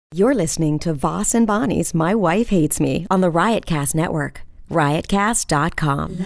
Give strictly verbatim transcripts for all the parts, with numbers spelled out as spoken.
You're listening to Voss and Bonnie's My Wife Hates Me on the Riotcast Network. riotcast dot com.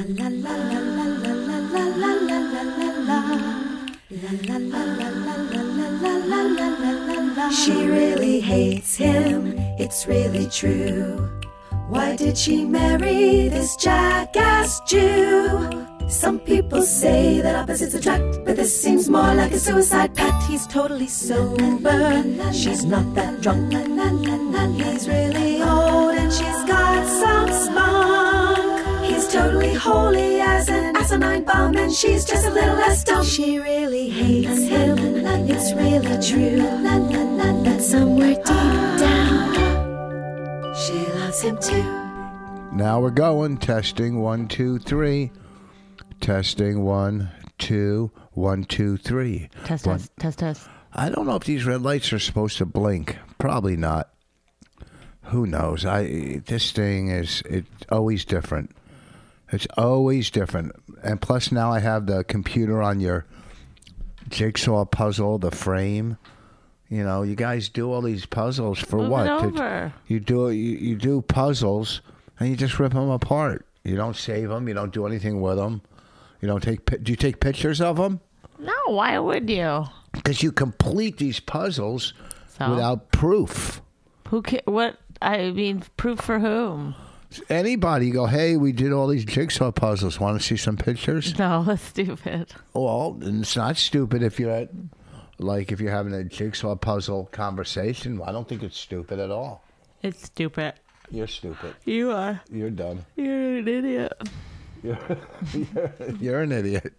She really hates him, it's really true. Why did she marry this jackass Jew? Some people say that opposites attract, but this seems more like a suicide pact. He's totally sober, she's not that drunk. He's really old and she's got some spunk. He's totally holy as an asinine bomb, and she's just a little less dumb. She really hates him, it's really true. But somewhere deep down, she loves him too. Now we're going. Testing one, two, three. Testing one, two, one, two, three. Test, one. test, test, test. I don't know if these red lights are supposed to blink. Probably not. Who knows? I this thing is it's always different. It's always different. And plus now I have the computer on your jigsaw puzzle, the frame. You know, you guys do all these puzzles for Move what? it over. You do you, you do puzzles and you just rip them apart. You don't save them. You don't do anything with them. You don't take. Do you take pictures of them? No, why would you? Because you complete these puzzles So? without proof. Who? Ca- what? I mean, proof for whom? Anybody go, hey, we did all these jigsaw puzzles. Want to see some pictures? No, that's stupid. Well, it's not stupid if you're at, like, if you're having a jigsaw puzzle conversation. I don't think it's stupid at all. It's stupid. You're stupid. You are. You're done. You're an idiot. You're, you're, you're an idiot.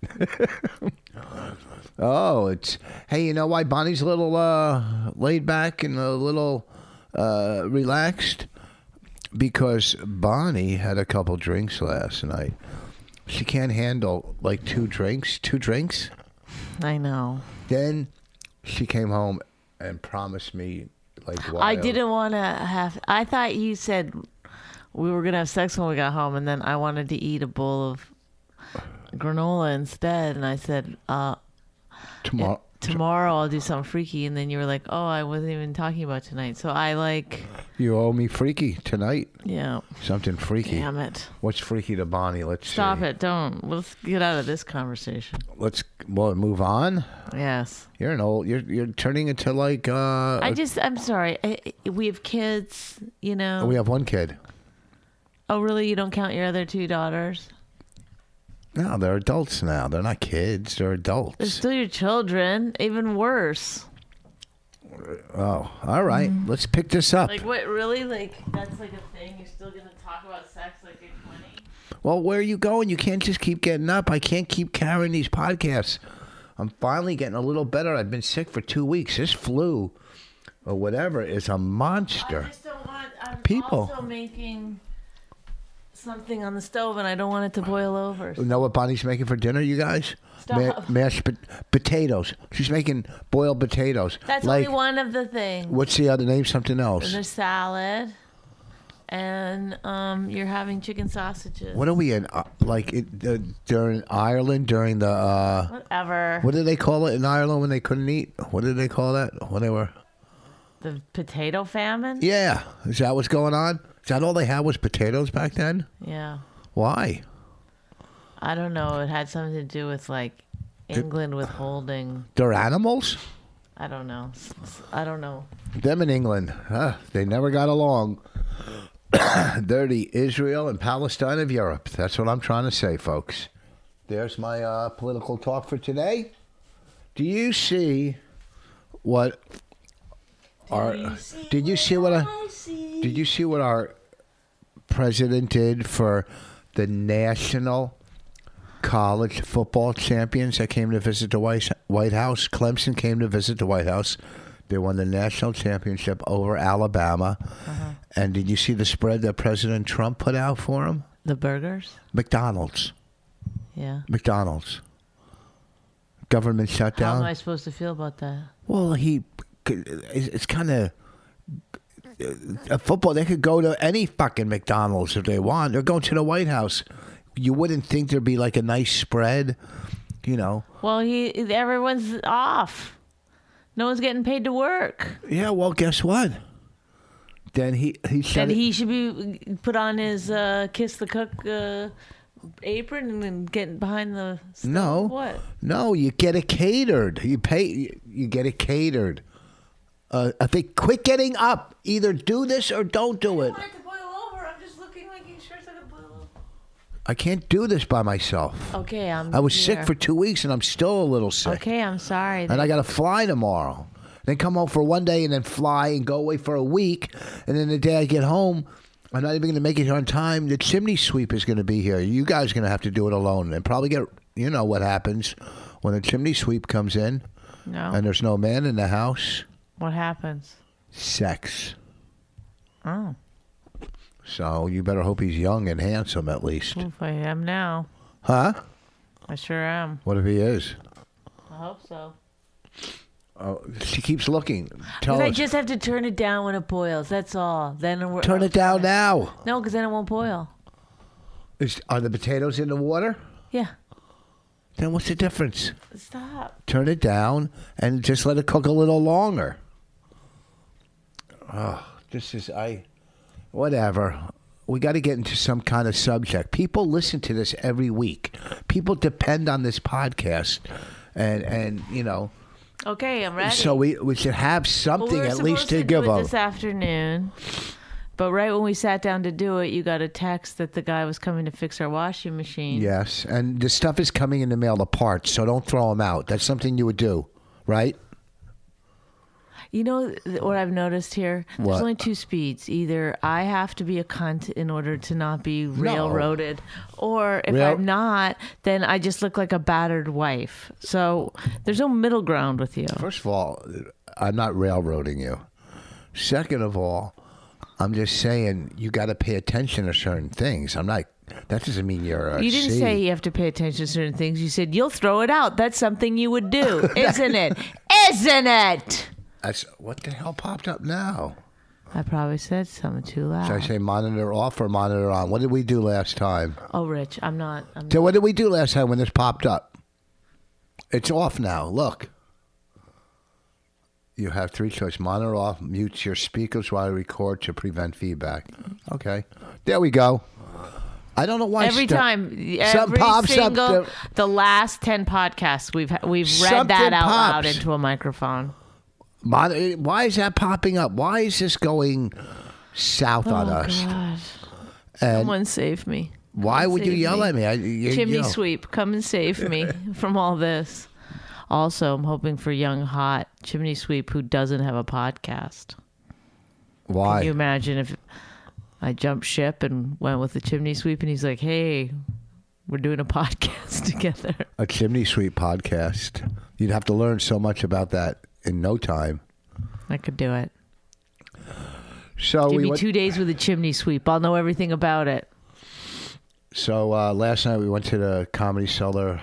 Oh, it's, hey, you know why Bonnie's a little uh, laid back and a little uh, relaxed? Because Bonnie had a couple drinks last night. She can't handle like two drinks, two drinks. I know. Then she came home and promised me like wild. I didn't want to have. I thought you said we were gonna have sex when we got home, and then I wanted to eat a bowl of granola instead. And I said, uh, tomorrow. tomorrow I'll do something freaky. And then you were like, oh, I wasn't even talking about tonight. So I like, You owe me freaky tonight. yeah. Something freaky. Damn it. What's freaky to Bonnie? Let's Stop see. it. Don't. Let's get out of this conversation. Let's well move on. Yes. You're an old. You're you're turning into like. Uh, I just, I'm sorry. I, I- we have kids, you know. we have one kid. Oh, really? You don't count your other two daughters? No, they're adults now. They're not kids. They're They're adults. still your children. Even worse. Oh, all right. Let's pick this up. Like, what, really? Like, that's like a thing? You're still going to talk about sex like you're twenty? Well, where are you going? You can't just keep getting up. I can't keep carrying these podcasts. I'm finally getting a little better. I've been sick for two weeks. This flu or whatever is a I monster. just don't want, I'm People. also making something on the stove, and I don't want it to boil over. You know what Bonnie's making for dinner, you guys? Stop. mashed po- potatoes. She's making boiled potatoes. That's like, only one of the things. what's the other name? Something else. And there's salad, and um, you're having chicken sausages. What are we in? Uh, like it, uh, during Ireland, during the, uh, Whatever. what did they call it in Ireland when they couldn't eat? What did they call that? When they were... The potato famine? Yeah. Is that what's going on? Is that all they had was potatoes back then? Yeah. Why? I don't know. It had something to do with like England withholding. They're animals? I don't know. S- s- I don't know. Them in England, huh? They never got along. They're the Israel and Palestine of Europe. That's what I'm trying to say, folks. There's my uh, political talk for today. Do you see what our... Did you see what I... Did you see what our president did for the national college football champions that came to visit the White White House? Clemson came to visit the White House. They won the national championship over Alabama. Uh-huh. And did you see the spread that President Trump put out for them? The burgers? McDonald's. Yeah. McDonald's. Government How shutdown. am I supposed to feel about that? Well, he, it's kind of a football. They could go to any fucking McDonald's if they want. They're going to the White House. You wouldn't think there'd be like a nice spread, you know? Well, he everyone's off. No one's getting paid to work. Yeah, well, guess what? then he he said And it- he should be put on his uh, kiss the cook uh, apron and then get behind the stove. No. What? No, you get it catered. You pay. You, you get it catered. Uh, I think quit getting up. Either do this or don't do it. I want it to boil over. I'm just looking like you sure it's gonna boil over. I can't do this by myself. Okay, I'm. I was here. sick for two weeks and I'm still a little sick. Okay, I'm sorry. And I got to fly tomorrow. Then come home for one day and then fly and go away for a week. And then the day I get home, I'm not even going to make it here on time. The chimney sweep is going to be here. You guys are going to have to do it alone and probably get, you know what happens when a chimney sweep comes in no. and there's no man in the house. What happens? Sex. Oh, So you better hope he's young and handsome at least. oof, I am now. Huh? I sure am. What if he is? I hope so. Oh, she keeps looking. Tell Because I us. just have to turn it down when it boils. That's all. Then we're, Turn it down now. No, because then it won't boil. Is, are the potatoes in the water? Yeah. Then what's the difference? Stop. Turn it down and just let it cook a little longer. Oh, this is I whatever. We got to get into some kind of subject. People listen to this every week. People depend on this podcast, and and you know, Okay, I'm ready. so we we should have Well, something we were at least supposed to, to give do it them. this afternoon, but right when we sat down to do it, you got a text that the guy was coming to fix our washing machine. Yes, and the stuff is coming in the mail, the parts. So don't throw them out. That's something you would do, right? You know th- what I've noticed here? There's What? only two speeds. Either I have to be a cunt in order to not be railroaded, or if Rail- I'm not, then I just look like a battered wife. So there's no middle ground with you. First of all, I'm not railroading you. Second of all, I'm just saying you got to pay attention to certain things. I'm not. That doesn't mean you're a You didn't C. say you have to pay attention to certain things. You said you'll throw it out. That's something you would do, isn't it? Isn't it? That's what the hell popped up now. I probably said something too loud. Should I say monitor off or monitor on? What did we do last time? Oh, Rich, I'm not. I'm So what did we do last time when this popped up? It's off now. Look. You have three choices. Monitor off, mute your speakers while you record to prevent feedback. Okay. There we go. I don't know why. Every stu- time, Something every pops up single, there. the last ten podcasts, we've we've read Something that out loud pops. into a microphone. Mon- why is that popping up? Why is this going south on Oh us? God! And Someone save me. why would you save yell me. at me? I, you, Chimney you know. sweep, come and save me from all this. Also, I'm hoping for young hot chimney sweep who doesn't have a podcast. Why? Can you imagine if I jumped ship and went with the chimney sweep and he's like, "Hey, we're doing a podcast together." A chimney sweep podcast. You'd have to learn so much about that in no time. I could do it. So Give we me went, two days with a chimney sweep. I'll know everything about it. So uh, last night we went to the Comedy Cellar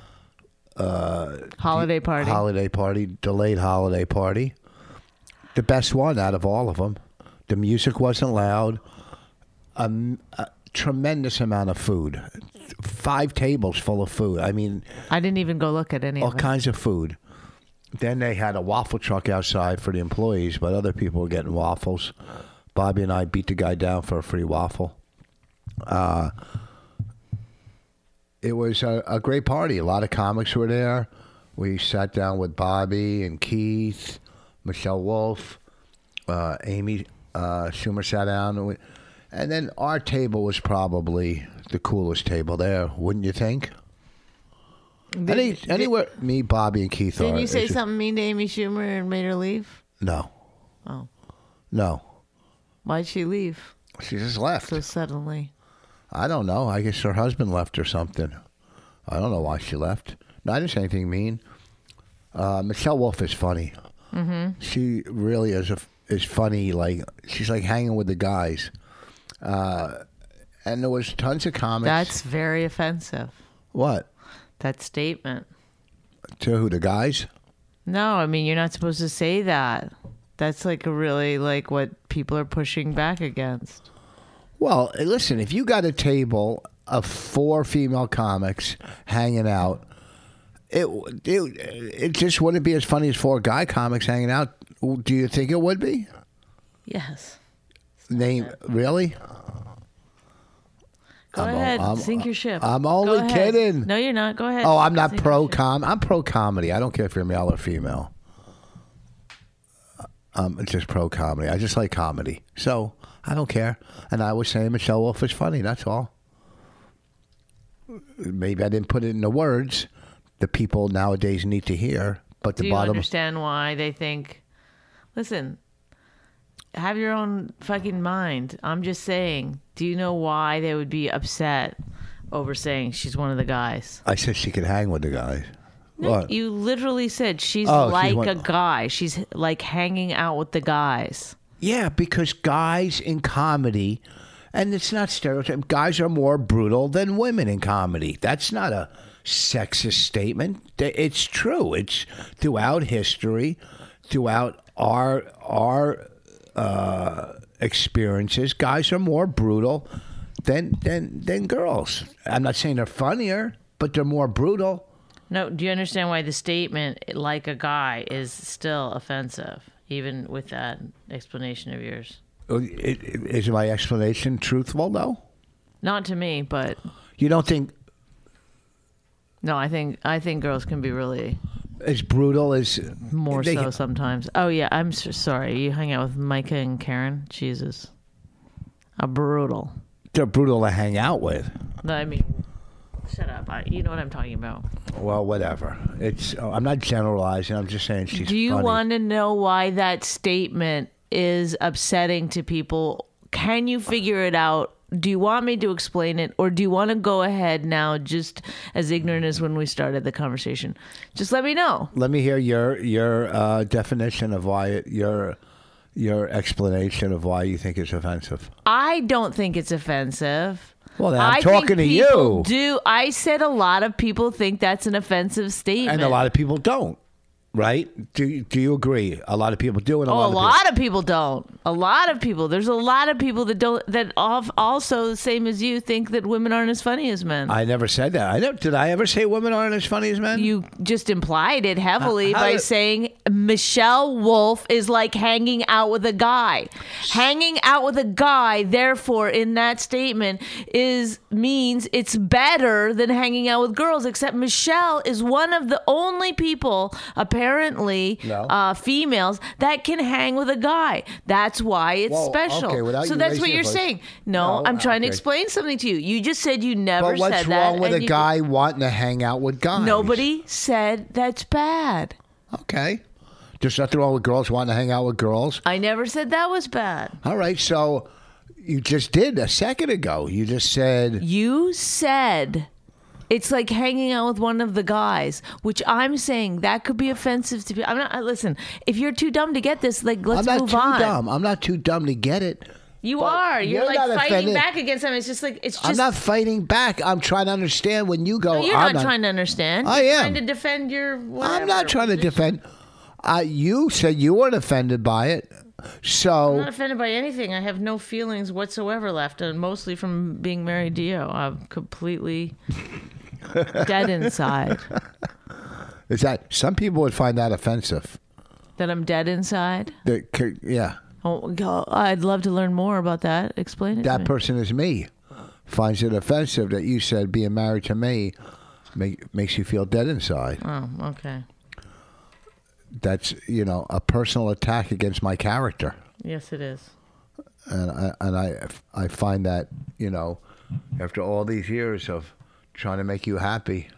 Holiday party. holiday party, delayed holiday party. The best one out of all of them. The music wasn't loud. Um, a tremendous amount of food. Five tables full of food. I mean, I didn't even go look at any all of it. kinds of food. Then they had a waffle truck outside for the employees, but other people were getting waffles. Bobby and I beat the guy down for a free waffle. Uh, it was a, a great party. A lot of comics were there. We sat down with Bobby and Keith, Michelle Wolf, uh, Amy uh, Schumer sat down. And, we, and then our table was probably the coolest table there, wouldn't you think? Any, did- anywhere, me, Bobby, and Keith Didn't are. you say it's- something mean to Amy Schumer and made her leave? No. Oh. No. Why'd she leave She just left. so suddenly? I don't know. I guess her husband left or something. I don't know why she left. No, I didn't say anything mean. Uh, Michelle Wolf is funny. Mm-hmm. She really is a, is funny. Like she's like hanging with the guys. Uh, and there was tons of comics. That's very offensive. What? That statement. To who? The guys? No, I mean, you're not supposed to say that. That's like a really like what people are pushing back against. Well, listen, if you got a table of four female comics hanging out, it, it it just wouldn't be as funny as four guy comics hanging out. Do you think it would be? Yes. Name really? Go I'm ahead, o- I'm- sink your ship. I'm Go only ahead. kidding. No, you're not. Go ahead. Oh, I'm not Sink pro your ship. com. I'm pro comedy. I don't care if you're male or female. I'm just pro comedy. I just like comedy. So I don't care. And I was saying Michelle Wolf is funny. That's all. Maybe I didn't put it in the words that people nowadays need to hear. But the Do you bottom. understand why they think? Listen, have your own fucking mind. I'm just saying. Do you know why they would be upset over saying she's one of the guys? I said she could hang with the guys. No, What? you literally said she's Oh, she's like one- a guy. She's like hanging out with the guys. Yeah, because guys in comedy, and it's not stereotype, guys are more brutal than women in comedy. That's not a sexist statement. It's true. It's throughout history, throughout our our uh, experiences, guys are more brutal than than than girls. I'm not saying they're funnier, but they're more brutal. No, do you understand why the statement "like a guy" is still offensive, even with that explanation of yours? It- it- Is my explanation truthful, though? Not to me, but You don't think no, I think I think girls can be really as brutal as more they- so sometimes. Oh yeah, I'm so sorry. You hang out with Micah and Karen. Jesus, a brutal. They're brutal to hang out with. No, I mean, shut up. I, you know what I'm talking about. Well, whatever. It's. I'm not generalizing. I'm just saying she's. Do you funny. want to know why that statement is upsetting to people? Can you figure it out? Do you want me to explain it, or do you want to go ahead now, just as ignorant as when we started the conversation? Just let me know. Let me hear your your uh, definition of why it, your your explanation of why you think it's offensive. I don't think it's offensive. Well, then I'm I talking think to people you. Do I said a lot of people think that's an offensive statement, And a lot of people don't. Right? Do Do you agree? A lot of people do, and a Oh, lot a of lot of people don't. A lot of people. There's a lot of people that don't. That al- also, same as you, think that women aren't as funny as men. people. I never said that. I never, did I ever say women aren't as funny as men? You just implied it heavily How- how by did- saying Michelle Wolf is like hanging out with a guy. Hanging out with a guy, therefore, in that statement, is means it's better than hanging out with girls. Except Michelle is one of the only people, apparently, No. uh, females that can hang with a guy. That's why it's Well, special. okay, without so you that's raising what your you're voice. saying. No, No, I'm trying to okay. explain something to you. You just said you never but what's said that. wrong with a and you- guy wanting to hang out with guys? Nobody said that's bad. Okay. There's nothing wrong with girls wanting to hang out with girls. I never said that was bad. All right, so you just did a second ago. You just said You said it's like hanging out with one of the guys, which I'm saying that could be offensive to people. I'm not. Listen, if you're too dumb to get this, like let's I'm not move too on. dumb. I'm not too dumb to get it. You But are. You're, you're like not fighting offended. back against them. It's just like it's just. I'm not fighting back. I'm trying to understand when you go. You're I'm not, trying to understand. I You're am. trying to defend your. Whatever I'm not trying to position. defend. Uh, you said you weren't offended by it, so I'm not offended by anything. I have no feelings whatsoever left, and mostly from being married to you. I'm completely dead inside. is that some people would find that offensive? That I'm dead inside. That c- yeah, Oh, go- I'd love to learn more about that. Explain it to that me. person is me. Finds it offensive that you said being married to me make, makes you feel dead inside. Oh, okay. That's you know a personal attack against my character. Yes, it is. and I, and I I find that you know after all these years of trying to make you happy.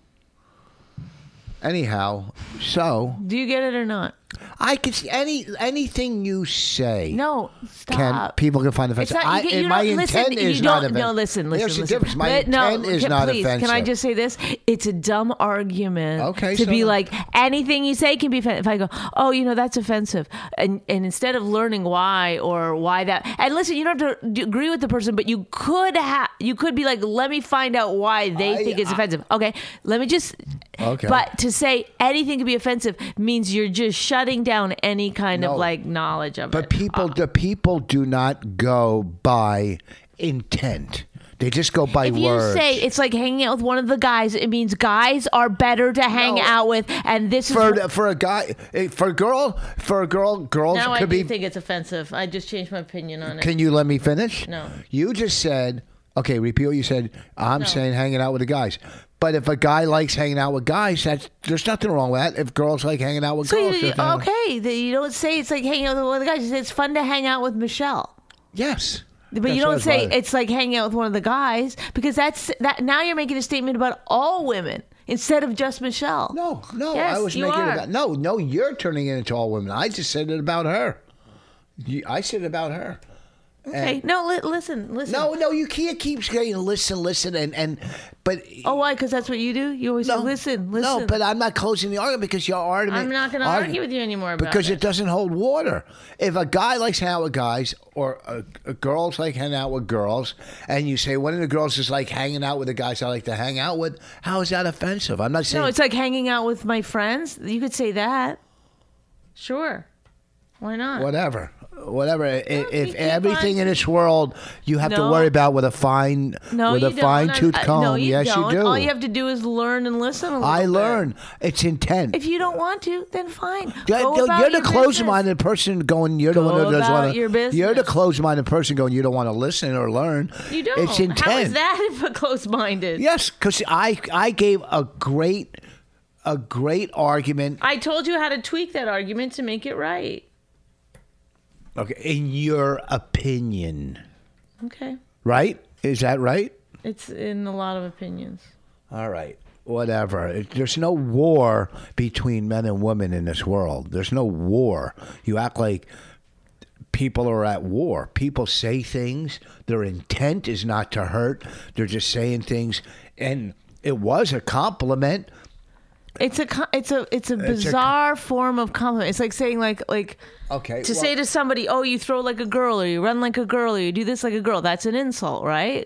Anyhow, so Do you get it or not? I can see any anything you say. No, stop. Can people can find It's offensive? not, I, you, get- you my don't, intent listen, is you not don't, offensive. No, listen, listen. There's a listen. difference. My But intent no, is can, not please, offensive. Can I just say this? It's a dumb argument Okay, to so be then- like, anything you say can be offensive. If I go, oh, you know, that's offensive. And and instead of learning why or why that, and listen, you don't have to d- agree with the person, but you could have, you could be like, let me find out why they I- think it's I- offensive. Okay, let me just, Okay. But to say anything can be offensive means you're just shutting down any kind No. of like knowledge of But it. people, Uh, the people do not go by intent. They just go by If you words. say it's like hanging out with one of the guys, it means guys are better to hang No. out with, and this is for for a guy, eh, for a girl, for a girl, girls now I could do be. think it's offensive. I just changed my opinion on it. Can you let me finish? No. You just said, okay, repeat what you said. I'm No. saying hanging out with the guys. But if a guy likes hanging out with guys, that's there's nothing wrong with that. If girls like hanging out with So girls, you, there's nothing- okay, that you don't say it's like hanging out with one of the guys. You say it's fun to hang out with Michelle. Yes. But That's you what don't it's say like. it's like hanging out with one of the guys because that's that. Now you're making a statement about all women instead of just Michelle. No, no, Yes, I was you making are. it about. No, no, you're turning it into all women. I just said it about her. You, I said it about her. Okay. And- No, li- listen, listen. No, no, you can't keep saying listen, listen, and and but. Oh, why? Because that's what you do. You always No, say, listen, listen. No, but I'm not closing the argument because your argument. I'm not going to argu- argue with you anymore about because it. it doesn't hold water. If a guy likes hanging out with guys, or a, a girls like hanging out with girls, and you say one of the girls is like hanging out with the guys I like to hang out with, how is that offensive? I'm not saying. No, it's like hanging out with my friends. You could say that. Sure. Why not? Whatever, whatever. I- you if keep everything on- in this world you have to No. worry about with a fine, No, with you a fine tooth don't. I- comb, no, you yes, don't. you do. All you have to do is learn and listen a little I bit. learn. It's intent. If you don't want to, then fine. Yeah, Go you're about you're the your closed-minded person going. You're the Go one who doesn't about want to. your business. You're the closed-minded person going. You don't want to listen or learn. You don't. It's intent. How is that if a close-minded? Yes, because I I gave a great a great argument. I told you how to tweak that argument to make it right. Okay, in your opinion, Okay. right? Is that right? It's in a lot of opinions. All right. Whatever. It- There's no war between men and women in this world. There's no war. You act like people are at war. People say things. Their intent is not to hurt. They're just saying things. And it was a compliment. It's a co- it's a it's a It's a co- bizarre form of compliment. It's like saying like like Okay. to well, say to somebody, "Oh, you throw like a girl, or you run like a girl, or you do this like a girl." That's an insult, right?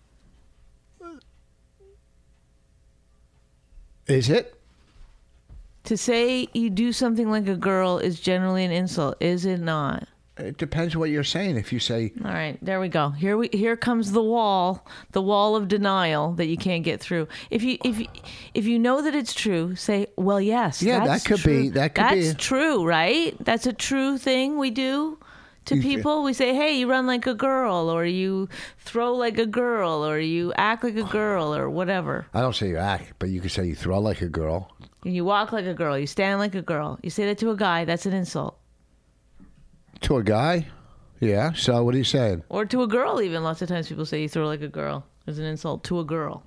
is it? To say you do something like a girl is generally an insult, is it not? It depends what you're saying. If you say, All right, there we go. Here we here comes the wall, the wall of denial that you can't get through. If you if you, if you know that it's true, say, "Well, yes, Yeah, that's that could true. be- that could that's be- true, right? That's a true thing we do to You- people. We say, "Hey, you run like a girl, or you throw like a girl, or you act like a girl, or whatever. I don't say you act, but you can say you throw like a girl. And you walk like a girl, you stand like a girl. You say that to a guy, that's an insult, To a guy? Yeah. So what are you saying? or to a girl. Even lots of times people say you throw like a girl is an insult to a girl.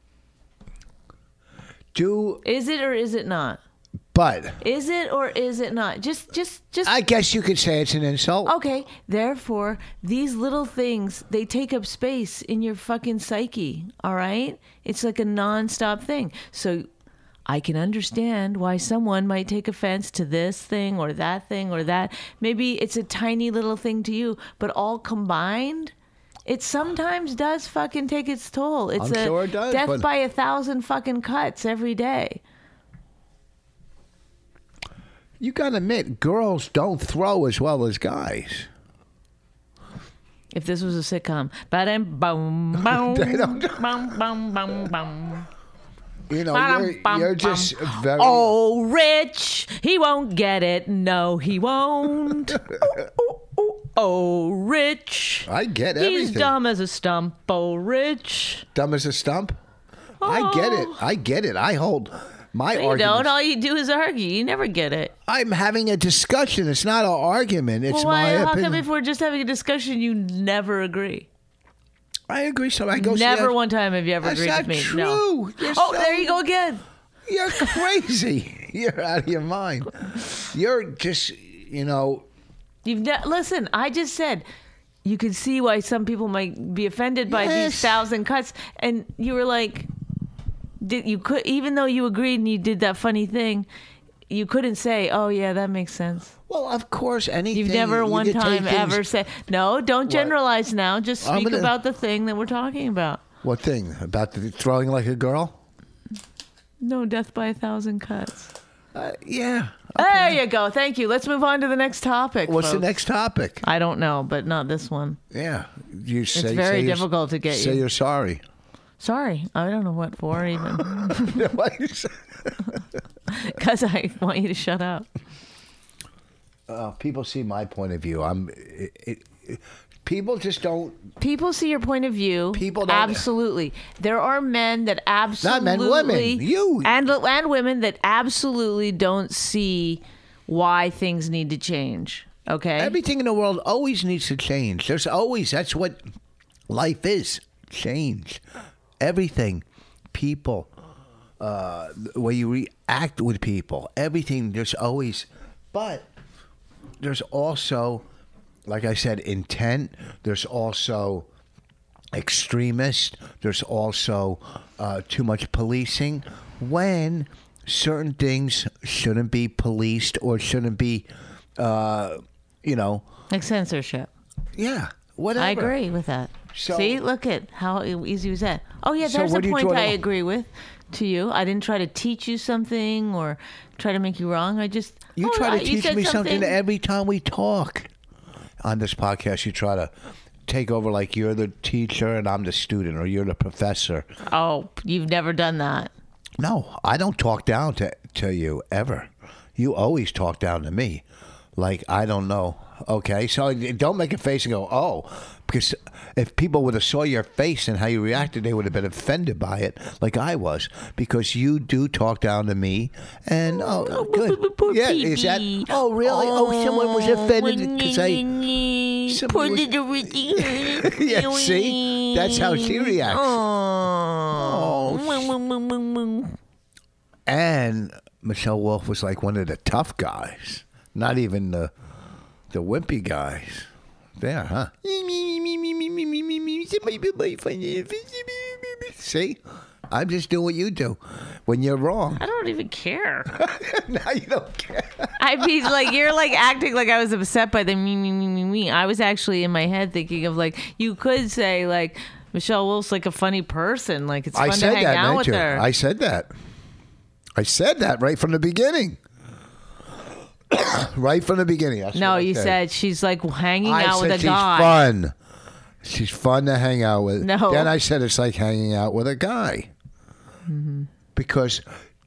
Do Is it or is it not? but Is it or is it not? Just, just, just. I guess you could say it's an insult. Okay. Therefore, these little things, they take up space in your fucking psyche. All right? It's like a nonstop thing. So I can understand why someone might take offense to this thing or that thing or that. Maybe it's a tiny little thing to you, but all combined, it sometimes does fucking take its toll. It's I'm a sure it does, death but- by a thousand fucking cuts every day. You gotta admit, girls don't throw as well as guys. If this was a sitcom, ba-dum, boom, boom, They don't- boom, boom, boom, boom. You know, Ba-dum, you're, bum, you're bum. just very. Oh, Rich, he won't get it. No, he won't. Ooh, ooh, ooh. Oh, Rich. I get He's everything. dumb as a stump. Oh, Rich. Dumb as a stump. I get it. I get it. I hold my You argument. don't. All you do is argue. You never get it. I'm having a discussion. It's not an argument. It's Well, why? my How opinion. come if we're just having a discation, you never agree? I agree. So I go. Never see, one time have you ever That's agreed not with me. true. No. You're Oh, so- there you go again. You're crazy. You're out of your mind. You're just, you know. You've ne- listen. I just said you could see why some people might be offended by Yes. these thousand cuts, and you were like, did you could even though you agreed and you did that funny thing, you couldn't say, "Oh yeah, that makes sense." Well, of course, anything. You've never you one could take time things- ever said, "No, don't generalize now. Just I'm speak gonna- about the thing that we're talking about." What thing about the throwing like a girl? No, death by a thousand cuts. Uh, yeah. There you go. Thank you. Let's move on to the next topic. What's the folks. next topic? I don't know, but not this one. Yeah. You say, It's very say you're- difficult to get Say you. you're sorry. Sorry, I don't know what for even. What you say? Because I want you to shut up. Uh, people see my point of view. I'm. It, it, it, people just don't. People see your point of view. People don't- absolutely. There are men that absolutely men, women. You. and and women that absolutely don't see why things need to change. Okay. Everything in the world always needs to change. There's always. That's what life is. Change. Everything. People. Uh, the way you react with people. Everything. There's always. But there's also, like I said, intent. There's also extremist. There's also uh, too much policing. When certain things shouldn't be policed or shouldn't be, uh, you know. Like censorship. Yeah. Whatever. I agree with that. So- See, look at how easy was that. Oh yeah, So there's where a do you point draw I the- agree with to you. I didn't try to teach you something or try to make you wrong. I just You oh, try uh, to you teach said me something every time we talk. On this podcast, you try to take over like you're the teacher and I'm the student, or you're the professor. Oh, you've never done that. No, I don't talk down to, to you ever. You always talk down to me. Like, I don't know. Okay, so don't make a face and go, oh, because if people would have saw your face and how you reacted, they would have been offended by it, like I was, because you do talk down to me, and oh, good, yeah, is that? Oh, really? Oh, someone was offended because I. Somebody was- yeah, see, that's how she reacts. Oh, and Michelle Wolf was like one of the tough guys, not even the. The wimpy guys. There, huh? See? I'm just doing what you do when you're wrong. I don't even care. Now you don't care. I mean, like, you're like acting like I was upset by the me, me, me, me, me. I was actually in my head thinking of like, you could say like, Michelle Wolf's like a funny person. Like, it's fun I to said hang that, out meant with you. her. I said that. I said that right from the beginning. Right from the beginning. That's no, what I you said. said she's like hanging I out said with a she's guy. fun. She's fun to hang out with. No. Then I said it's like hanging out with a guy. Mm-hmm. Because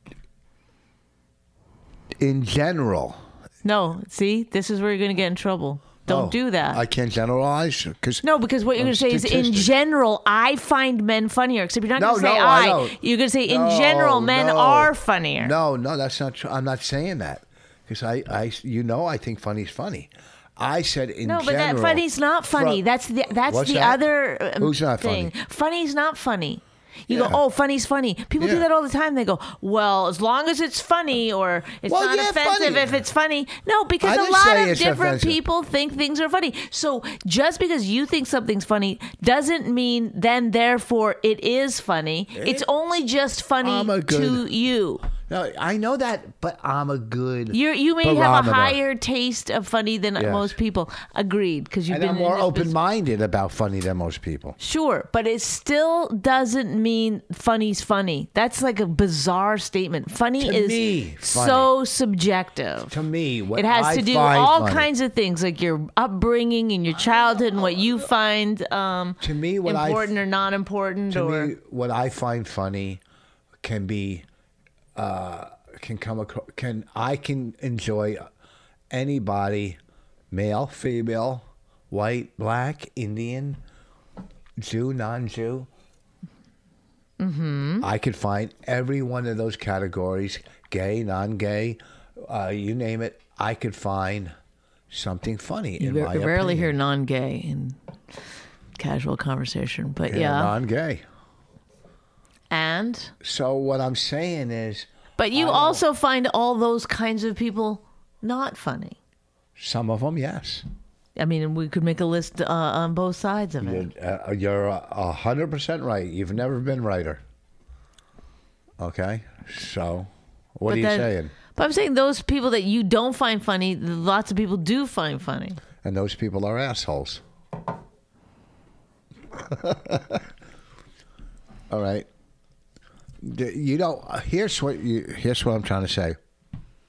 in general. No, see, this is where you're going to get in trouble. Don't Oh, do that. I can't generalize. Cause no, because what you're going to say is, in statistic. general, I find men funnier. Except you're not No, going to say no, I I. don't. You're going to say, in No, general, men no. are funnier. No, no, that's not true. I'm not saying that. Because I, I, you know, I think funny's funny. I said in No, but general. that funny's not funny. Fro- that's the that's What's the that? other um, Who's not thing. funny? Funny's not funny. You Yeah. go, oh, funny's funny. People do Yeah. that all the time. They go, well, as long as it's funny or it's Well, not yeah, offensive funny. if it's funny. No, because I a didn't lot say of it's different offensive. people think things are funny. So just because you think something's funny doesn't mean then therefore it is funny. It's only just funny I'm a to good- you. No, I know that, but I'm a good. You're, you may have barometer. a higher taste of funny than Yes. most people. Agreed, because you've And been I'm in more this business- open-minded about funny than most people. Sure, but it still doesn't mean funny's funny. That's like a bizarre statement. Funny To is me, so subjective. To me, what It has I to do find all funny- kinds of things, like your upbringing and your childhood and what you find um, To me, what I- important or not important. To or me, what I find funny can be, uh, can come across, can I can enjoy anybody, male, female, white, black, Indian, Jew, non-Jew. Mm-hmm. I could find every one of those categories, gay, non-gay, uh, you name it. I could find something funny in you my ra- rarely hear opinion. non-gay in casual conversation, but Yeah, yeah. non-gay. And So what I'm saying is, but you also find all those kinds of people not funny. some of them, yes. I mean, we could make a list uh, on both sides of it. You're, uh, you're a a hundred percent right. You've never been righter. Okay, so what But are you that- saying? But I'm saying those people that you don't find funny, lots of people do find funny. And those people are assholes. All right. D- You don't. Here's what you. Here's what I'm trying to say.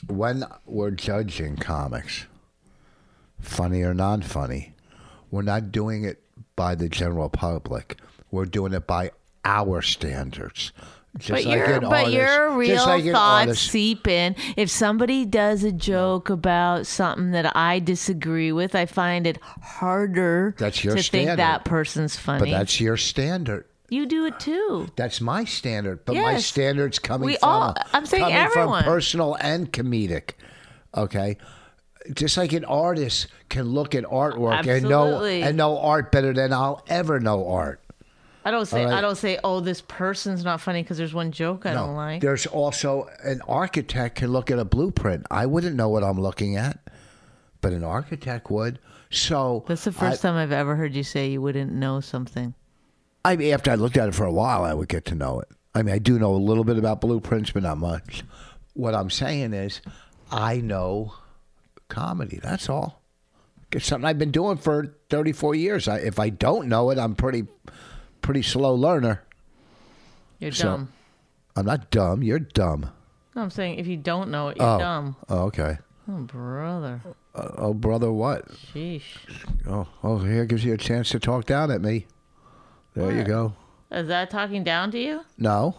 when we're judging comics, funny or non-funny, we're not doing it by the general public. We're doing it by our standards. Just But like your an but artist- your real just like an thoughts artist- seep in. If somebody does a joke about something that I disagree with, I find it harder That's your to think standard. that person's funny. But that's your standard. You do it too. That's my standard. But my Yes. standard's coming We from all- I'm saying coming everyone. from personal and comedic. Okay. Just like an artist can look at artwork and know Absolutely. and know art better than I'll ever know art. I don't say All right. I don't say oh this person's not funny because there's one joke I don't like. There's also an architect can look at a blueprint. I wouldn't know what I'm looking at, but an architect would. So That's the first I, time I've ever heard you say you wouldn't know something. I mean, after I looked at it for a while, I would get to know it. I mean, I do know a little bit about blueprints, but not much. What I'm saying is, I know comedy. That's all. It's something I've been doing for thirty-four years. I, if I don't know it, I'm pretty, pretty slow learner. You're So- dumb. I'm not dumb. You're dumb. No, I'm saying if you don't know it, you're Oh. dumb. Oh, okay. Oh, brother. Uh, oh, brother, what? Sheesh. Oh, oh, here gives you a chance to talk down at me. There you What? go. Is that talking down to you? No.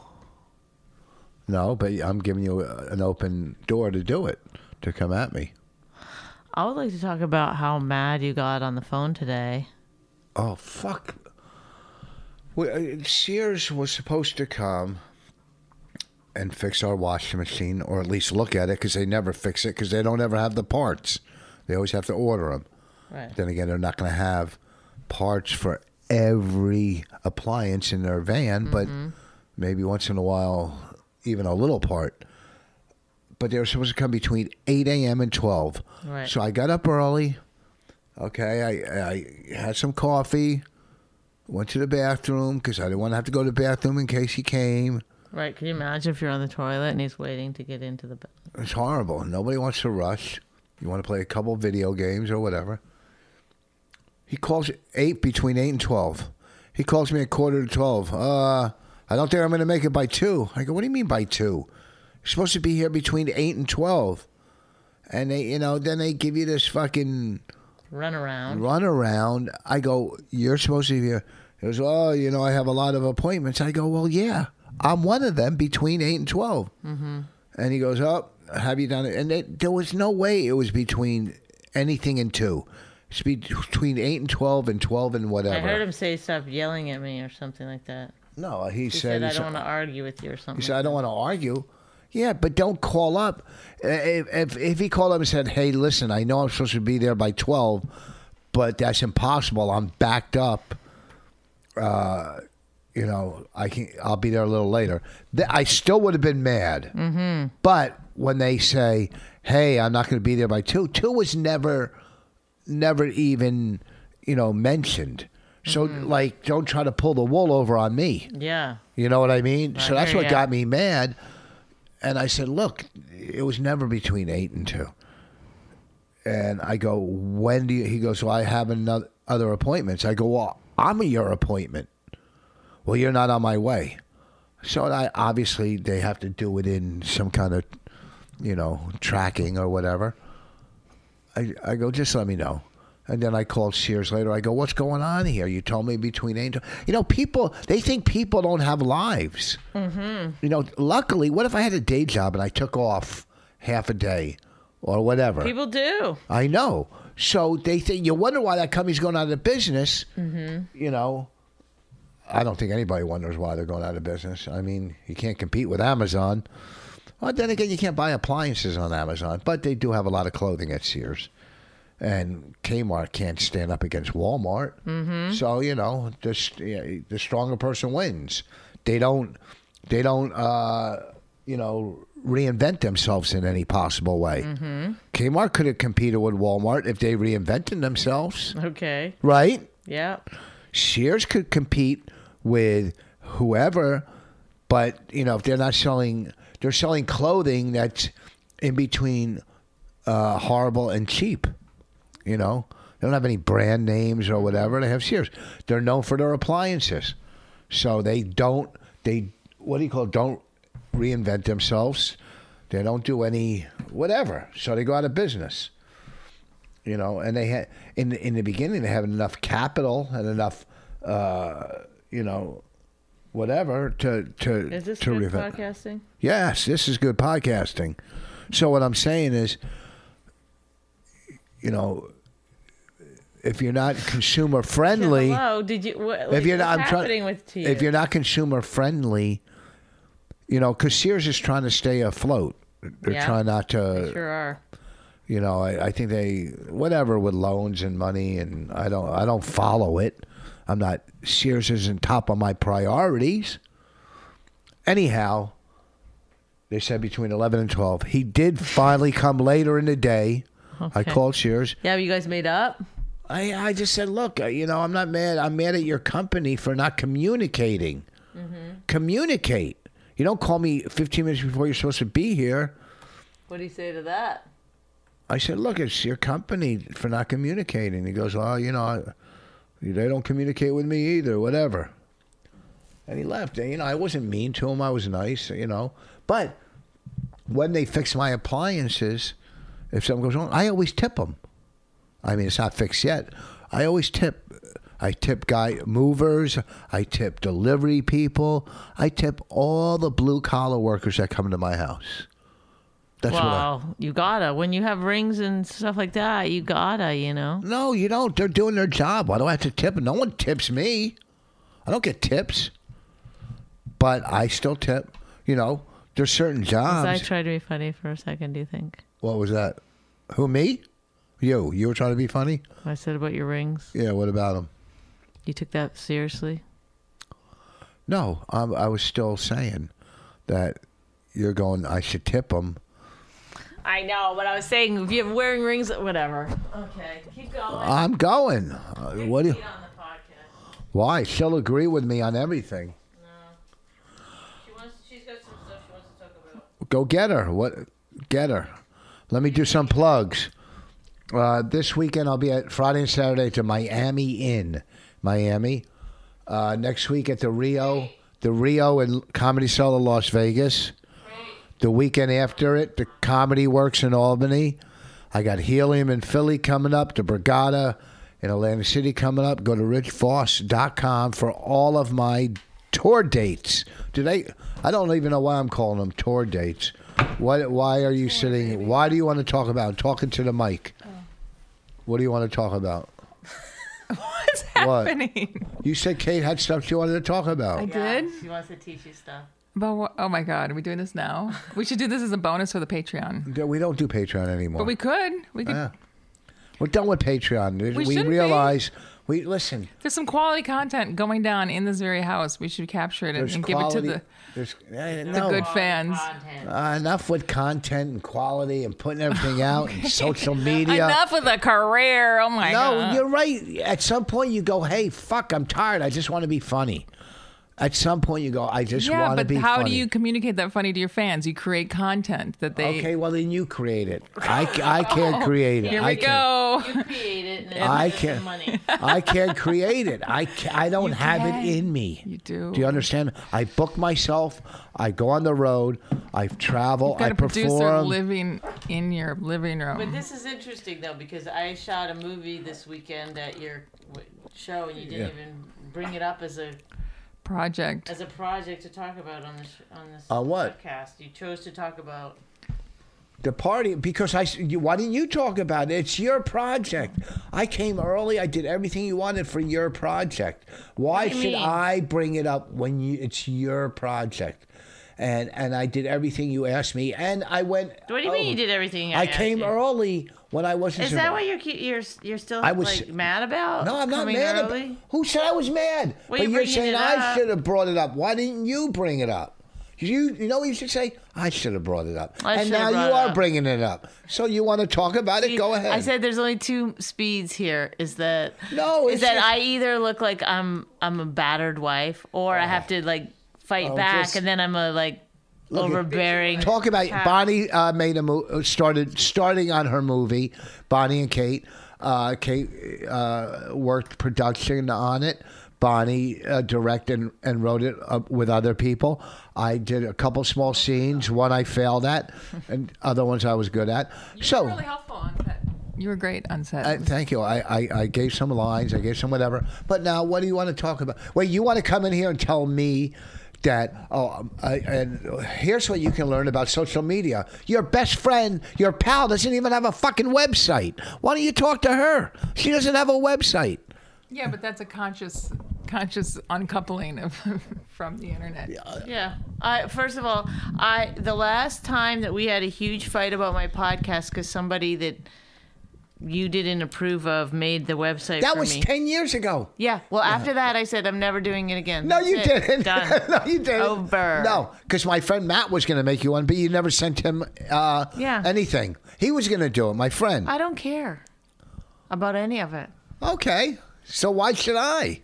No, but I'm giving you a, an open door to do it, to come at me. I would like to talk about how mad you got on the phone today. Oh, fuck. We, uh, Sears was supposed to come and fix our washing machine, or at least look at it, because they never fix it, because they don't ever have the parts. They always have to order them. Right. Then again, they're not going to have parts for every appliance in their van, but maybe once in a while, even a little part. But they were supposed to come between eight a.m. and twelve. Right. So I got up early. Okay, I, I had some coffee, went to the bathroom because I didn't want to have to go to the bathroom in case he came. Right. Can you imagine if you're on the toilet and he's waiting to get into the bed? It's horrible. Nobody wants to rush. You want to play a couple video games or whatever. He calls eight between eight and twelve. He calls me at quarter to twelve. Uh, I don't think I'm going to make it by two. I go, what do you mean by two? You're supposed to be here between eight and twelve. And they, you know, then they give you this fucking Run around. run around. I go, you're supposed to be here. He goes, oh, you know, I have a lot of appointments. I go, well, yeah, I'm one of them between eight and twelve. Mm-hmm. And he goes, oh, have you done it? And they, there was no way it was between anything and two. It's between eight and twelve and twelve and whatever. I heard him say stop yelling at me or something like that. No, he, He said, said, I he don't want to argue with you or something. He said, I don't want to argue. Yeah, but don't call up. If, if, if he called up and said, hey, listen, I know I'm supposed to be there by twelve, but that's impossible. I'm backed up. Uh, you know, I can. I'll be there a little later. Th- I still would have been mad. Mm-hmm. But when they say, hey, I'm not going to be there by two, two was never, never even, you know, mentioned. So, like, don't try to pull the wool over on me. Yeah. You know what I mean? I so that's hear what ya. got me mad. And I said, look, it was never between eight and two. And I go, when do you? He goes, well, I have another other appointments. I go, well, I'm at your appointment. Well, you're not on my way. So I obviously they have to do it in some kind of, you know, tracking or whatever. I I go, just let me know. And then I called Sears later. I go, what's going on here? You told me between eight and twelve. You know, people, they think people don't have lives. Mm-hmm. You know, luckily, what if I had a day job and I took off half a day or whatever? People do. I know. So they think, you wonder why that company's going out of business. Mm-hmm. You know, I don't think anybody wonders why they're going out of business. I mean, you can't compete with Amazon. Well, then again, you can't buy appliances on Amazon, but they do have a lot of clothing at Sears. And Kmart can't stand up against Walmart. Mm-hmm. So, you know, the, yeah, the stronger person wins. They don't, they don't, uh, you know, reinvent themselves in any possible way. Mm-hmm. Kmart could have competed with Walmart if they reinvented themselves. Okay. Right? Yeah. Sears could compete with whoever, but, you know, if they're not selling, they're selling clothing that's in between uh, horrible and cheap. You know, they don't have any brand names or whatever. They have Sears. They're known for their appliances. So they don't, they, what do you call it? Don't reinvent themselves. They don't do any whatever, so they go out of business. You know, and they had in the, in the beginning they have enough capital and enough, uh, you know, whatever to to Is this to good revamp. podcasting? Yes, this is good podcasting. So what I'm saying is, you know, if you're not consumer friendly, Hello, did you? What, if you're not, what's I'm happening trying. with to you? If you're not consumer friendly, you know, because Sears is trying to stay afloat. They're Yeah, trying not to. They sure are. You know, I, I think they whatever with loans and money, and I don't I don't follow it. I'm not Sears isn't top of my priorities. Anyhow, they said between eleven and twelve. He did finally come later in the day. I Okay. called Sears. Yeah, you guys made up. I I just said, look, uh, you know, I'm not mad. I'm mad at your company for not communicating. Mm-hmm. Communicate. You don't call me fifteen minutes before you're supposed to be here. What do you say to that? I said, look, it's your company for not communicating. He goes, well, you know, I, they don't communicate with me either, whatever. And he left. And, you know, I wasn't mean to him. I was nice, you know. But when they fix my appliances, if something goes wrong, I always tip them. I mean, it's not fixed yet. I always tip. I tip guy movers. I tip delivery people. I tip all the blue-collar workers that come to my house. That's what I... Well, you gotta. When you have rings and stuff like that, you gotta, you know. No, you don't. They're doing their job. Why do I have to tip? No one tips me. I don't get tips. But I still tip. You know, there's certain jobs. I tried to be funny for a second, do you think? What was that? Who, me? You. You were trying to be funny? What I said about your rings. Yeah, what about them? You took that seriously? No, I, I was still saying that you're going, I should tip them. I know, but I was saying if you're wearing rings, whatever. Okay, keep going. I'm going. Uh, what do you... on the podcast. Why? She'll agree with me on everything. No. She wants. She's got some stuff she wants to talk about. Go get her. What? Get her. Let me do some plugs. Uh, this weekend I'll be at Friday and Saturday to Miami Inn, Miami. Uh, next week at the Rio, the Rio and Comedy Cellar, Las Vegas. The weekend after it, the Comedy Works in Albany. I got Helium in Philly coming up, the Brigada in Atlantic City coming up. Go to rich voss dot com for all of my tour dates. Do they? I don't even know why I'm calling them tour dates. What? Why are you sitting? Why do you want to talk about? Talking to the mic. Oh. What do you want to talk about? What's happening? What? You said Kate had stuff she wanted to talk about. I did? She wants to teach you stuff. But what, oh my God, are we doing this now? We should do this as a bonus for the Patreon. We don't do Patreon anymore. But we could. We could. Yeah. We're done with Patreon. We We, shouldn't realize. We listen. There's some quality content going down in this very house. We should capture it and, There's and quality. give it to the, There's eh, the no. good fans. Uh, enough with content and quality and putting everything out and social media. Enough with a career. Oh my no, God. you're right. At some point, you go, "Hey, fuck, I'm tired. I just want to be funny." At some point, you go, "I just Yeah, want to but be how funny." do you communicate that funny to your fans? You create content that they. Okay, well then you create it. I, I can't create it. Here I we can't. go. You create it and then I you get can't. some money. I can't create it. I, ca- I don't You have can. it in me. You do. Do you understand? I book myself. I go on the road. I travel. You've got I a producer perform. living in your living room. But this is interesting though because I shot a movie this weekend at your w- show and you didn't Yeah. even bring it up as a project. as a project to talk about on this on this On what? podcast. You chose to talk about. The party, because I, you, why didn't you talk about it? It's your project. I came early. I did everything you wanted for your project. Why What do you should mean? I bring it up when you, it's your project? And and I did everything you asked me. And I went. What do you mean oh, you did everything? I, I asked came you? early when I wasn't. Is that what you're ke- you're you're still I was- like mad about? No, I'm not coming mad. early? About, who said I was mad? Well, but you're you're bringing saying it I up. should have brought it up. Why didn't you bring it up? You you know what you should say? I should have brought it up. I and should have now brought you it are up. bringing it up. So you want to talk about it? Go ahead. I said there's only two speeds here. Is that No, Is it's that just- I either look like I'm I'm a battered wife, or I have to like fight Oh, back, just- and then I'm a like Look at- overbearing. Talk about cow. Bonnie uh, made a mo- started starting on her movie. Bonnie and Kate. Uh, Kate uh, worked production on it. Bonnie uh, directed and, and wrote it uh, with other people. I did a couple small scenes. One I failed at, and other ones I was good at. You so were really helpful on set. You were great on set. Uh, thank you. I, I, I gave some lines. I gave some whatever. But now, what do you want to talk about? Wait, you want to come in here and tell me that, oh, um, I, and here's what you can learn about social media. Your best friend, your pal, doesn't even have a fucking website. Why don't you talk to her? She doesn't have a website. Yeah, but that's a conscious conscious uncoupling of from the internet. Yeah. I first of all, I the last time that we had a huge fight about my podcast because somebody that you didn't approve of made the website That for was me. ten years ago. Yeah. Well, after that, I said I'm never doing it again. No, That's you it. didn't. Done. no, you didn't. Over. No, because my friend Matt was going to make you one, but you never sent him uh, Yeah. anything. He was going to do it, my friend. I don't care about any of it. Okay. So why should I?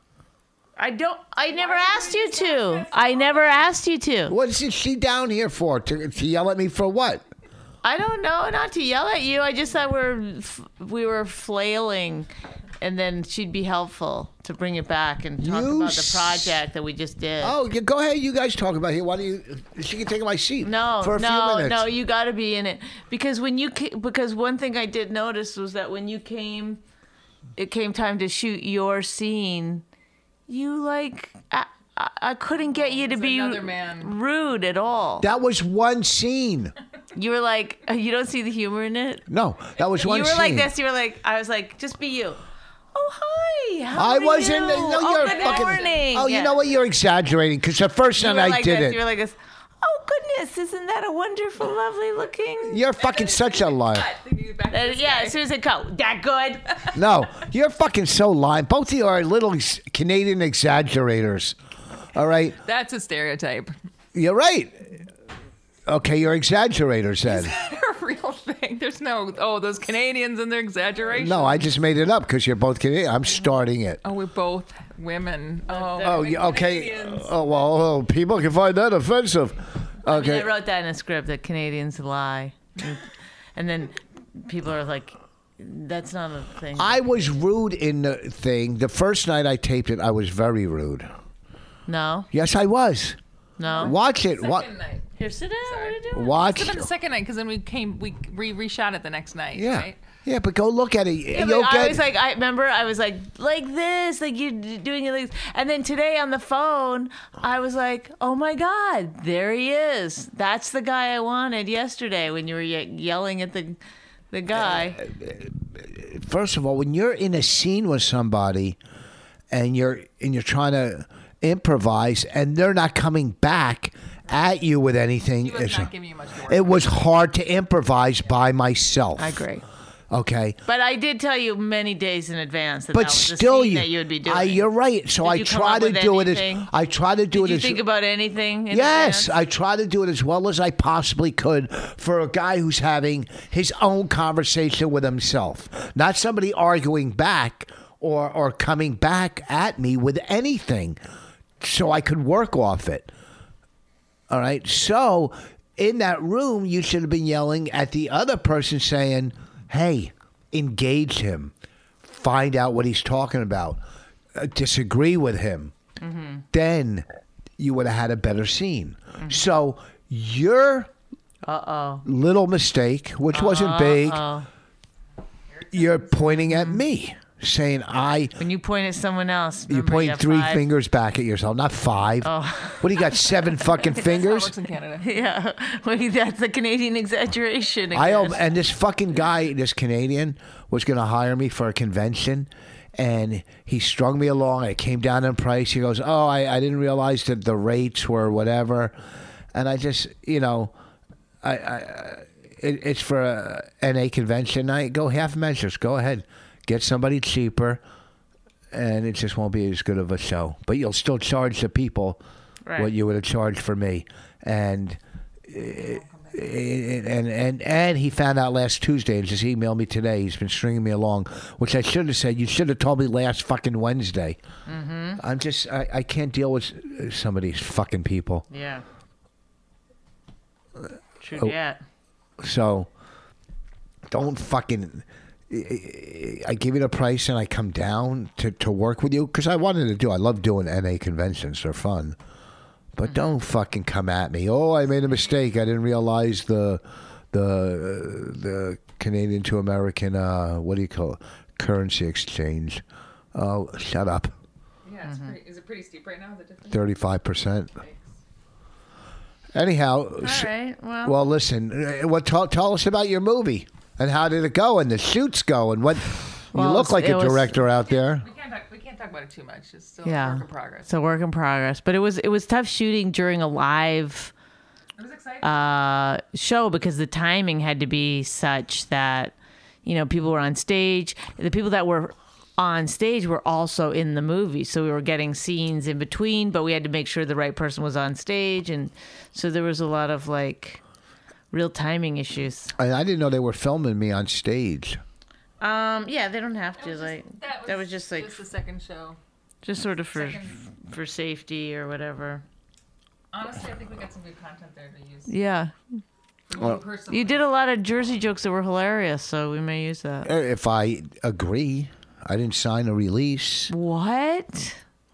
I don't. I never asked you to. I never asked you to. What is she down here for? To, to yell at me for what? I don't know. Not to yell at you. I just thought we were we were flailing, and then she'd be helpful to bring it back and talk You about the s- project that we just did. Oh, you, go ahead. You guys talk about it here. Why don't you? She can take my seat. No, for a no, few minutes. no. You got to be in it because when you ca- because one thing I did notice was that when you came, it came time to shoot your scene. You like I, I, I couldn't get you to It's be another man. rude at all. That was one scene. You were like, you don't see the humor in it. No, that was one You were scene. like this. You were like, I was like, just be you. Oh hi. How I are wasn't. You? No, oh, you're good fucking. morning. Oh, Yeah. you know what? You're exaggerating because the first You night were I like did this. it. You were like this. Oh goodness, isn't that a wonderful, lovely looking? You're fucking such a liar. Uh, yeah, as soon as it go, that good. No, you're fucking so lying. Both of you are little ex- Canadian exaggerators. All right, That's a stereotype. you're right. Okay, you're exaggerators then. A real thing. There's no oh those Canadians and their exaggeration. No, I just made it up because you're both Canadian. I'm starting it. Oh, we're both women. Oh, Oh, yeah, okay. Canadians. Oh, well, oh, people can find that offensive. I Okay. wrote that in a script that Canadians lie, and, and then people are like, "That's not a thing." I was rude in the thing. The first night I taped it, I was very rude. no, Yes, I was. no. Watch it. Wa- Second night. Here, sit down. What are you doing? watch. It's been the second night because then we came we re reshot it the next night. Yeah. Right? Yeah, but go look at it. Yeah, You'll but get. I was like, I remember I was like, like this, like you d- doing it like this. And then today on the phone, I was like, oh my God, there he is. That's the guy I wanted yesterday when you were ye- yelling at the the guy. First of all, when you're in a scene with somebody, and you're and you're trying to improvise, and they're not coming back at you with anything, He was it's- not giving you much more. it was hard to improvise by myself. I agree. Okay. But I did tell you many days in advance that But that was the still, scene you, that you would be doing. I, you're right. So Did I you come try up to with do it as anything? I try to do Did it you as think about anything? In yes, advance? I try to do it as well as I possibly could for a guy who's having his own conversation with himself, not somebody arguing back or or coming back at me with anything, so I could work off it. All right. So in that room, you should have been yelling at the other person, saying, "Hey, engage him, find out what he's talking about, uh, disagree with him." Mm-hmm. Then you would have had a better scene. So your Uh-oh. little mistake, which wasn't big, Uh-oh. you're pointing at me, saying I. When you point at someone else, You remember point have three five? fingers back at yourself, not five. Oh. What do you got? Seven fucking That's how it fingers? works in Canada. Yeah, well, that's the Canadian exaggeration. I again. owe, and this fucking guy, this Canadian, was going to hire me for a convention, and he strung me along. It came down in price. He goes, "Oh, I, I didn't realize that the rates were whatever," and I just, you know, I, I it, it's for a N A convention night. Go half measures. Go ahead, get somebody cheaper, and it just won't be as good of a show. But you'll still charge the people Right. what you would have charged for me, and. And, and and he found out last Tuesday and just emailed me today. He's been stringing me along, which I should have said. You should have told me last fucking Wednesday. Mm-hmm. I'm just, I, I can't deal with some of these fucking people. Yeah. True Oh. that. So don't fucking I give you the price and I come down to, to work with you because I wanted to do. I love doing N A conventions; they're fun. But don't fucking come at me. Oh, I made a mistake. I didn't realize the the uh, the Canadian to American uh, what do you call it? Currency exchange. Oh, shut up. Yeah, it's pretty, is it pretty steep right now? The difference. Thirty-five percent. Anyhow, All right. Well, well, listen. uh, What tell, tell us about your movie and how did it go and the shoots go and what? Well, you look like it a was- director out there. We can't talk. We can't talk about it too much. It's still yeah. a work in progress. It's a work in progress, but it was it was tough shooting during a live It was exciting. uh, show because the timing had to be such that you know people were on stage. The people that were on stage were also in the movie, so we were getting scenes in between, but we had to make sure the right person was on stage, and so there was a lot of like real timing issues. And I didn't know they were filming me on stage. Um, yeah, they don't have to It was like just- that was just like just the second show. just sort of for second- for safety or whatever. Honestly, I think we got some good content there to use. Yeah, For Well, you personally. you did a lot of Jersey jokes that were hilarious, so we may use that. Uh, If I agree, I didn't sign a release. What?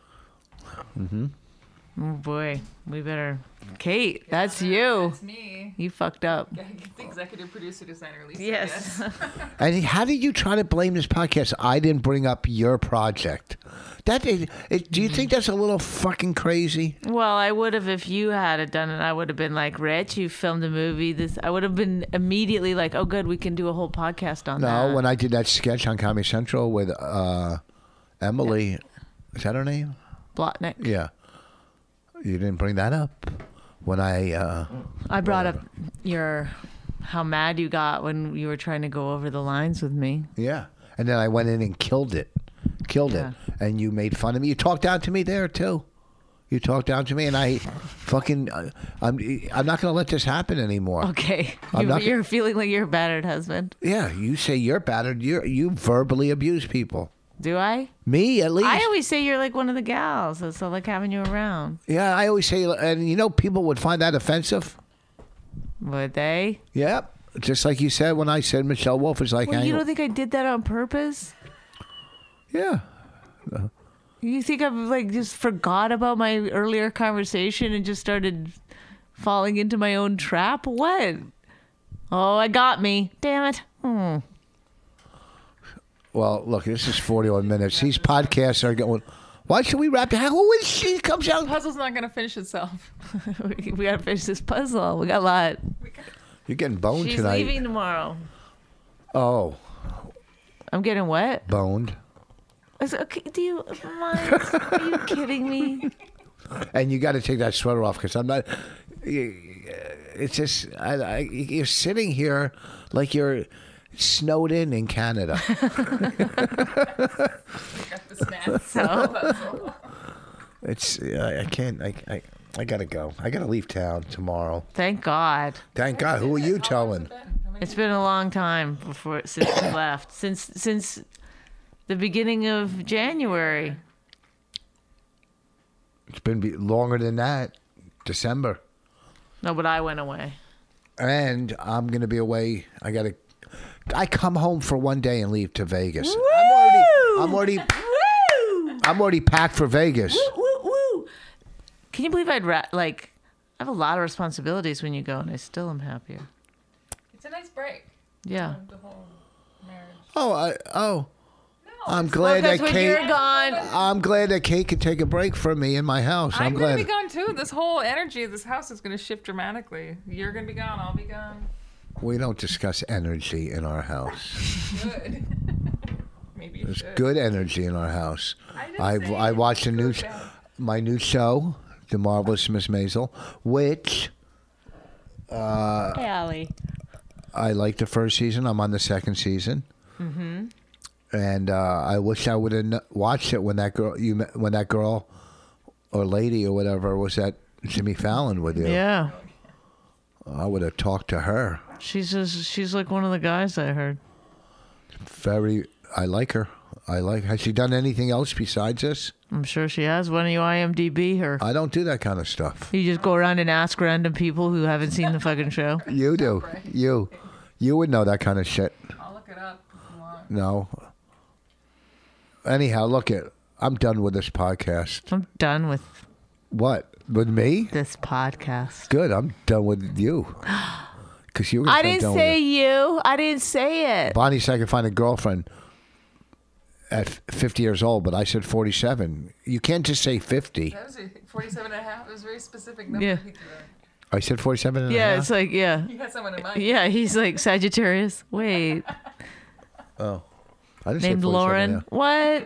Mm-hmm. Oh boy, we better. Kate, that's you. That's me. You fucked up. I get the executive producer to sign a release. I Yes. guess. And how did you try to blame this podcast? I didn't bring up your project. That is, it, do you think that's a little fucking crazy? Well, I would have if you had it done it. I would have been like, Rich, you filmed a movie. This, I would have been immediately like, oh, good, we can do a whole podcast on that. No, when I did that sketch on Comedy Central with uh, Emily, is that her name? Blotnick. Yeah. You didn't bring that up. When I, uh, I brought up your how mad you got when you were trying to go over the lines with me. yeah. And then I went in and killed it. Killed Yeah. it. And you made fun of me. You talked down to me there, too. You talked down to me, and I fucking, uh, I'm, I'm not going to let this happen anymore. Okay, I'm you, not- you're feeling like you're a battered husband. Yeah, you say you're battered. You you verbally abuse people. Do I? Me, at least. I always say you're like one of the gals. That's so like having you around. yeah, I always say, and you know, people would find that offensive. Would they? Yep. Just like you said when I said Michelle Wolf is like, Well, hang- you don't think I did that on purpose? yeah. You think I've like just forgot about my earlier conversation and just started falling into my own trap? What? Oh, I got me. Damn it. Hmm. Well, look, this is forty-one minutes. These podcasts are going. Why should we wrap it? How is she comes The out? puzzle's not going to finish itself. we we gotta finish this puzzle. We got a lot. You're getting boned She's tonight. leaving tomorrow. Oh, I'm getting wet. boned. I said, okay, do you mind? Are you kidding me? And you got to take that sweater off because I'm not. It's just I, I, you're sitting here like you're snowed in in Canada. Got the snacks. So, It's I, I can't. I, I I gotta go. I gotta leave town tomorrow. thank God. Thank God. Who are you telling? It's been a long time before since we left. Since since the beginning of January. It's been be- longer than that. December. No, but I went away. And I'm gonna be away. I gotta. I come home for one day and leave to Vegas. I'm already. I'm already. Woo! I'm already packed for Vegas. Woo, woo, woo. Can you believe I'd ra- like? I have a lot of responsibilities when you go, and I still am happier. It's a nice break. Yeah. The whole marriage. Oh, I, oh. No, I'm it's- glad Because that when Kate. you're gone, I'm glad that Kate could take a break from me in my house. I'm, I'm glad. gonna be gone too. This whole energy of this house is gonna shift dramatically. You're gonna be gone. I'll be gone. We don't discuss energy in our house. Good. Maybe you There's should. good energy in our house. I didn't I say I it. watched a new Good, bad. my new show, The Marvelous Miss Maisel, which hey, Allie. I liked the first season. I'm on the second season. Mm-hmm. And uh, I wish I would have watched it when that girl you met- when that girl or lady or whatever was at Jimmy Fallon with you. Yeah, I would have talked to her. she's just, she's like one of the guys I heard. Very, I like her. I like. Has she done anything else besides this? I'm sure she has. Why don't you I M D B her? I don't do that kind of stuff. You just go around and ask random people who haven't seen the fucking show. You do. You, you would know that kind of shit. I'll look it up if you want. No. Anyhow, look at. I'm done with this podcast. I'm done with What? With me? this podcast. Good. I'm done with you. Because you were. I gonna didn't done say with you. I didn't say it. it. Bonnie said I could find a girlfriend at fifty years old, but I said forty-seven. You can't just say fifty. That was a forty-seven and a half. It was a very specific number. Yeah. He threw out. I said forty-seven and a Yeah, half? it's like, yeah. You had someone in mind. Yeah, he's like Sagittarius. Wait, Oh. I didn't say named forty-seven and a Lauren. half. What?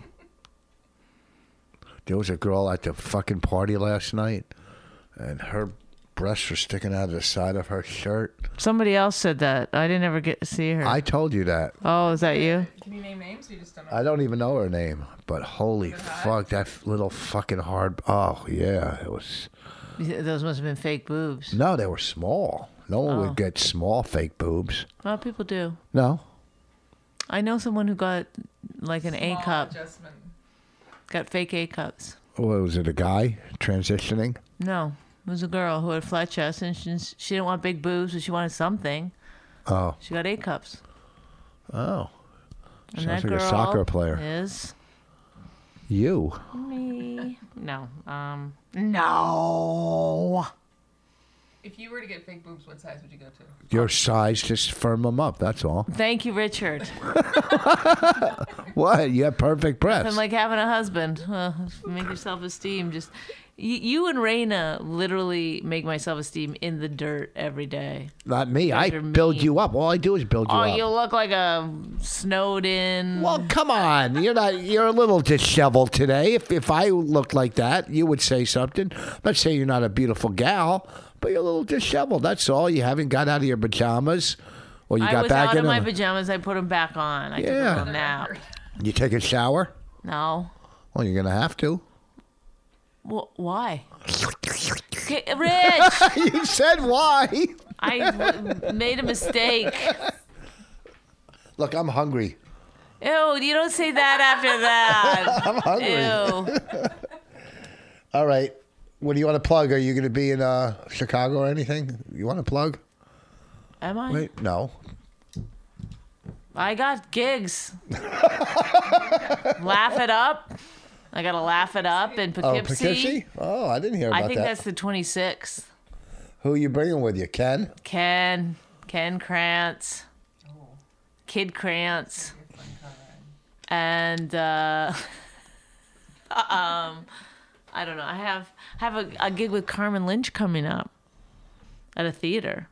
There was a girl at the fucking party last night, and her breasts were sticking out of the side of her shirt. Somebody else said that. I didn't ever get to see her. I told you that. oh, is that you? Can you name names? Or you just don't know. I don't even know her name, but holy fuck, that little fucking hard. Oh, yeah, it was. Those must have been fake boobs. No, they were small. No one Oh. would get small fake boobs. Well, people do. No. I know someone who got like an A Small cup. adjustment. Got fake A cups. What, was it a guy transitioning? No, it was a girl who had flat chest and she, she didn't want big boobs, but she wanted something. Oh. She got A cups. Oh. And Sounds that like a girl soccer player. is You. me. No. Um. No. If you were to get fake boobs, what size would you go to? Your size, just firm them up, that's all. Thank you, Richard. What? You have perfect breasts. I'm like having a husband. Uh, make your self-esteem. Just you, you and Raina literally make my self-esteem in the dirt every day. Not me. I You're build mean. you up. All I do is build you Oh, up. you look like a snowed in. Well, come on. You're not. You're a little disheveled today. If if I looked like that, you would say something. I'm not saying you're not a beautiful gal, but you're a little disheveled. That's all. You haven't got out of your pajamas, or you I got was back out in of my them. pajamas. I put them back on. I Yeah. took a little nap. You take a shower. No. Well, you're gonna have to. Well, why? Get, Rich, You said why? I w- made a mistake. Look, I'm hungry. Ew, you don't say that after that. I'm hungry. Ew. All right. What do you want to plug? Are you going to be in uh, Chicago or anything? You want to plug? Am I? Wait, no. I got gigs. Laugh It Up. I got to Laugh It Up in Oh, Poughkeepsie. Poughkeepsie? Oh, I didn't hear about I think that. that's the twenty-sixth. Who are you bringing with you? Ken? Ken, Ken Krantz, Kid Krantz, and uh, um, I don't know. I have have a, a gig with Carmen Lynch coming up at a theater.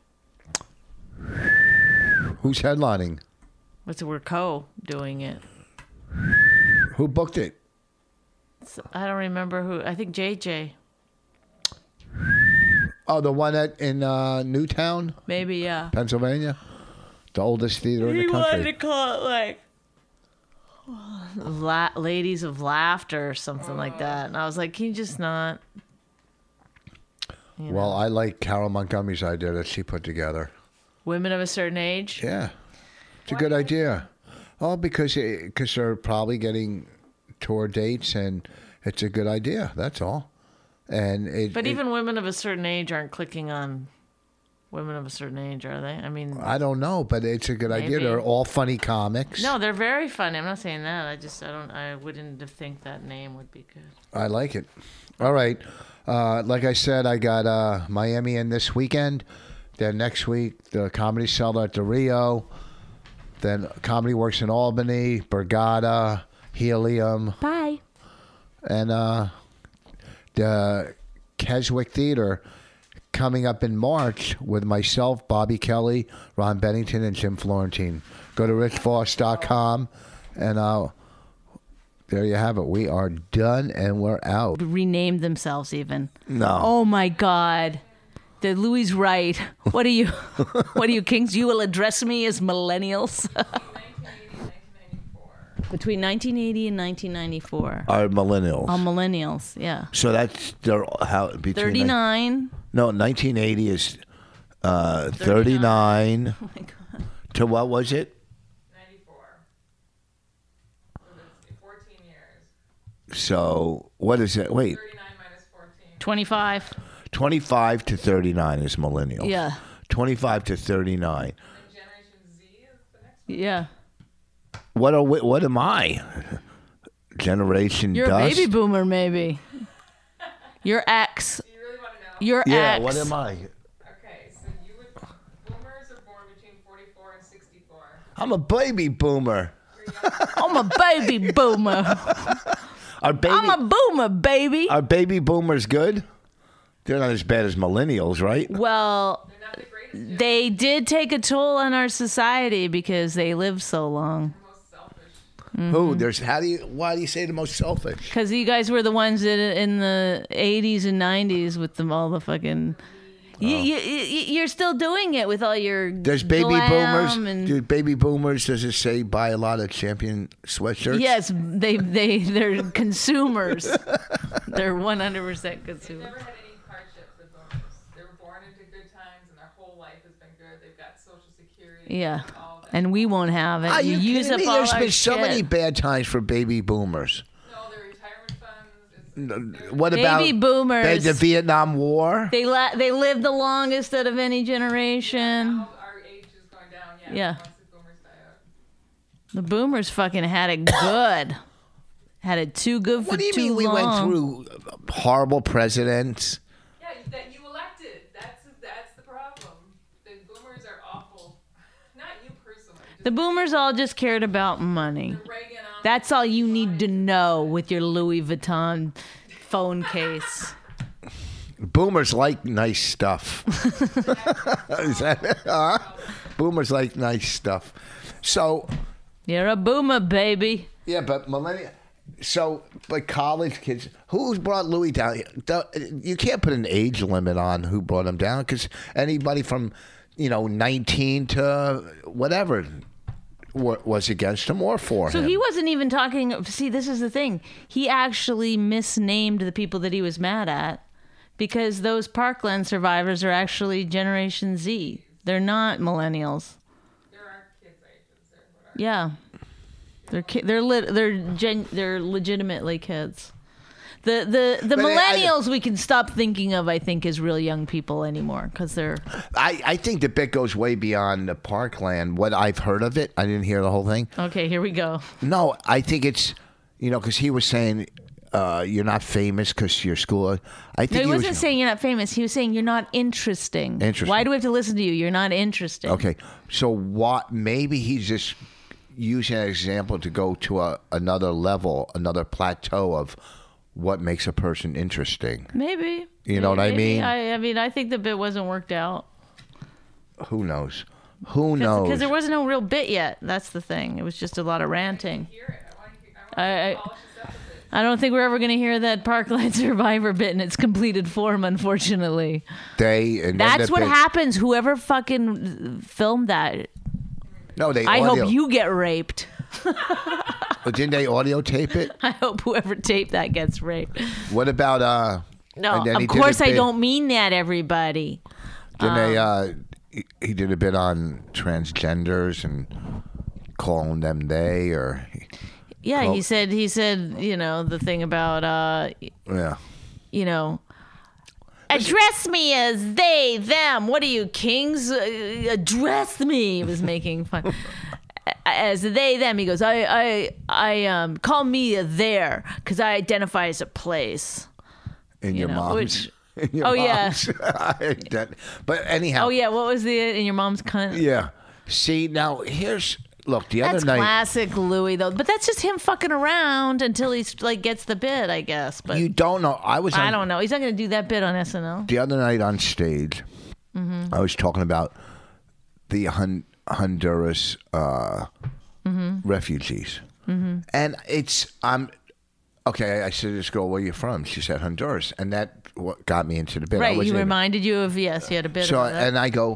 Who's headlining? What's it? We're co doing it. Who booked it? So, I don't remember who. I think J J. Oh, the one at in uh, Newtown, Maybe, yeah. Pennsylvania? The oldest theater in He the wanted to country. call it like La- Ladies of Laughter or something like that. And I was like, can you just not? You know, Well, I like Carol Montgomery's idea that she put together. women of a certain age. Yeah. It's a good idea. Oh, because because they're probably getting tour dates, and it's a good idea. That's all. And it, But it- even women of a certain age aren't clicking on women of a certain age, are they? I mean, I don't know, but it's a good idea. Maybe. They're all funny comics. no, they're very funny. I'm not saying that. I just, I don't, I wouldn't have think that name would be good. I like it. All right. Uh, like I said, I got uh, Miami in this weekend. Then next week, the Comedy Cellar at the Rio. Then Comedy Works in Albany, Borgata, Helium. Bye. And uh, the Keswick Theater coming up in March with myself, Bobby Kelly, Ron Bennington, and Jim Florentine. Go to rich voss dot com, and uh, there you have it. We are done, and we're out. Renamed themselves even. No. Oh my God. The Louis right. What are you? What are you, kings? You will address me as millennials. Between nineteen eighty and nineteen ninety-four. Are millennials. Oh, millennials. Yeah. so that's they're how between thirty-nine. no, nineteen eighty is uh, thirty-nine. Oh my God. To what was it? ninety-four. So that's fourteen years. So what is it? Wait, thirty-nine minus fourteen. twenty-five. twenty-five to thirty-nine is millennials. Yeah. twenty-five to thirty-nine. And Generation Z is the next one. Yeah. What are we, what am I? Generation You're dust? a baby boomer, maybe. You're X. Do you really want to know? You're Yeah, X. what am I? Okay, so you would. Boomers are born between forty-four and sixty-four. I'm a baby boomer. I'm a baby boomer. Are baby I'm a boomer, baby. Are baby boomers good? They're not as bad as millennials, right? Well, They're not the greatest. they did take a toll on our society because they lived so long. They're most selfish. Mm-hmm. Who? There's how do you why do you say the most selfish? Because you guys were the ones that in the eighties and nineties with them all the fucking. You, you, you, you're still doing it with all your. There's baby glam boomers. And, Dude, baby boomers, does it say buy a lot of Champion sweatshirts? yes, they they they're consumers. They're one hundred percent They've consumers. never had any hardships with boomers. They were born into good times, and their whole life has been good. They've got Social Security. Yeah, All that. and we won't have it. Are you you use kidding up me? all There's our been so shit. many bad times for baby boomers. No, their retirement funds. Is, What Baby about boomers. the Vietnam War? They la- they lived the longest out of any generation. now our age is going down. Yeah. Yeah. Once the boomers die out. The boomers fucking had it good. Had it too good for What do you too mean we long. went through horrible presidents? Yeah, that you elected. That's that's the problem. The boomers are awful. Not you personally. Just The boomers all just cared about money. Reagan on. That's all you need to know with your Louis Vuitton phone case. Boomers like nice stuff. Is that, huh? Boomers like nice stuff. So, You're a boomer, baby. yeah, but millennial. So, like college kids, who's brought Louis down? The- You can't put an age limit on who brought him down because anybody from, you know, nineteen to whatever wa- was against him or for So him. he wasn't even talking. See, this is the thing. He actually misnamed the people that he was mad at because those Parkland survivors are actually Generation Z. They're not millennials. There are kids' ages. There, whatever. Yeah, they're ki- they're lit- they're gen- they're legitimately kids. The the the But I- I- millennials we can stop thinking of, I think, as real young people anymore because they're I, I think the bit goes way beyond the Parkland. What I've heard of it, I didn't hear the whole thing. okay. Here we go. No, I think it's, you know, because he was saying uh, you're not famous because your school. I think No, he he wasn't was, saying you're not famous. He was saying you're not interesting. Interesting. Why do we have to listen to you? You're not interesting. Okay, so what? Maybe he's just using an example to go to a, another level, another plateau of what makes a person interesting. Maybe. You know what I Maybe. mean? I, I mean, I think the bit wasn't worked out. Who knows? Who knows? Because there was no real bit yet. That's the thing. It was just a lot of ranting. Hear it. I want to hear. I, I I, want to polish this up a bit. I don't think we're ever going to hear that Parkland Survivor bit in its completed form, unfortunately. they and then That's the what bit- happens. Whoever fucking filmed that, No, they. I audio, hope you get raped. But didn't they audio tape it? I hope whoever taped that gets raped. What about uh? No, and then he of did a course I bit- don't mean that, everybody. Didn't they? Um, Uh, he, he did a bit on transgenders and calling them they or Yeah, Well- he said, he said, you know, the thing about, uh, yeah. you know, address me as they, them. What are you, kings? Uh, address me. He was making fun. As they, them. He goes, I, I, I, um, call me a there because I identify as a place. In You your know, mom's. which- in your Oh, yeah. mom's. That- but anyhow. Oh yeah, what was the in your mom's cunt? Yeah. See now, here's look. The That's other night, classic Louis though. But that's just him fucking around until he's like gets the bit, I guess. But you don't know. I was. I on, don't know. He's not gonna do that bit on S N L. The other night on stage, Mm-hmm. I was talking about the Hon- Honduras uh, Mm-hmm. refugees, and it's I'm okay. I said to this girl, "Where are you from?" She said Honduras, and that what got me into the bit. I Right, was he in it. reminded you of yes, he had a bit So of that. and I go,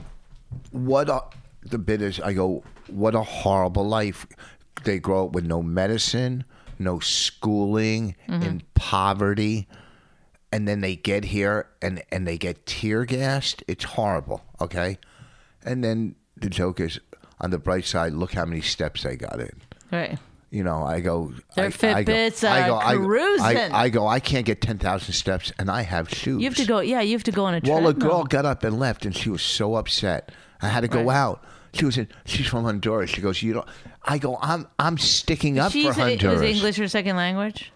what a, the bit is? I go, what a horrible life. They grow up with no medicine, no schooling, Mm-hmm. in poverty, and then they get here and and they get tear gassed. It's horrible. Okay, and then the joke is on the bright side. Look how many steps they got in. Right. You know, I go. Their I, I go, Fitbits I are go, I go, cruising. I, I go. I can't get ten thousand steps, and I have shoes. You have to go. Yeah, you have to go on a Well, treadmill. the girl got up and left, and she was so upset. I had to go Right. out. She was in, she's from Honduras. She goes, you don't. I go, I'm I'm sticking up She's for Honduras. Is English her second language?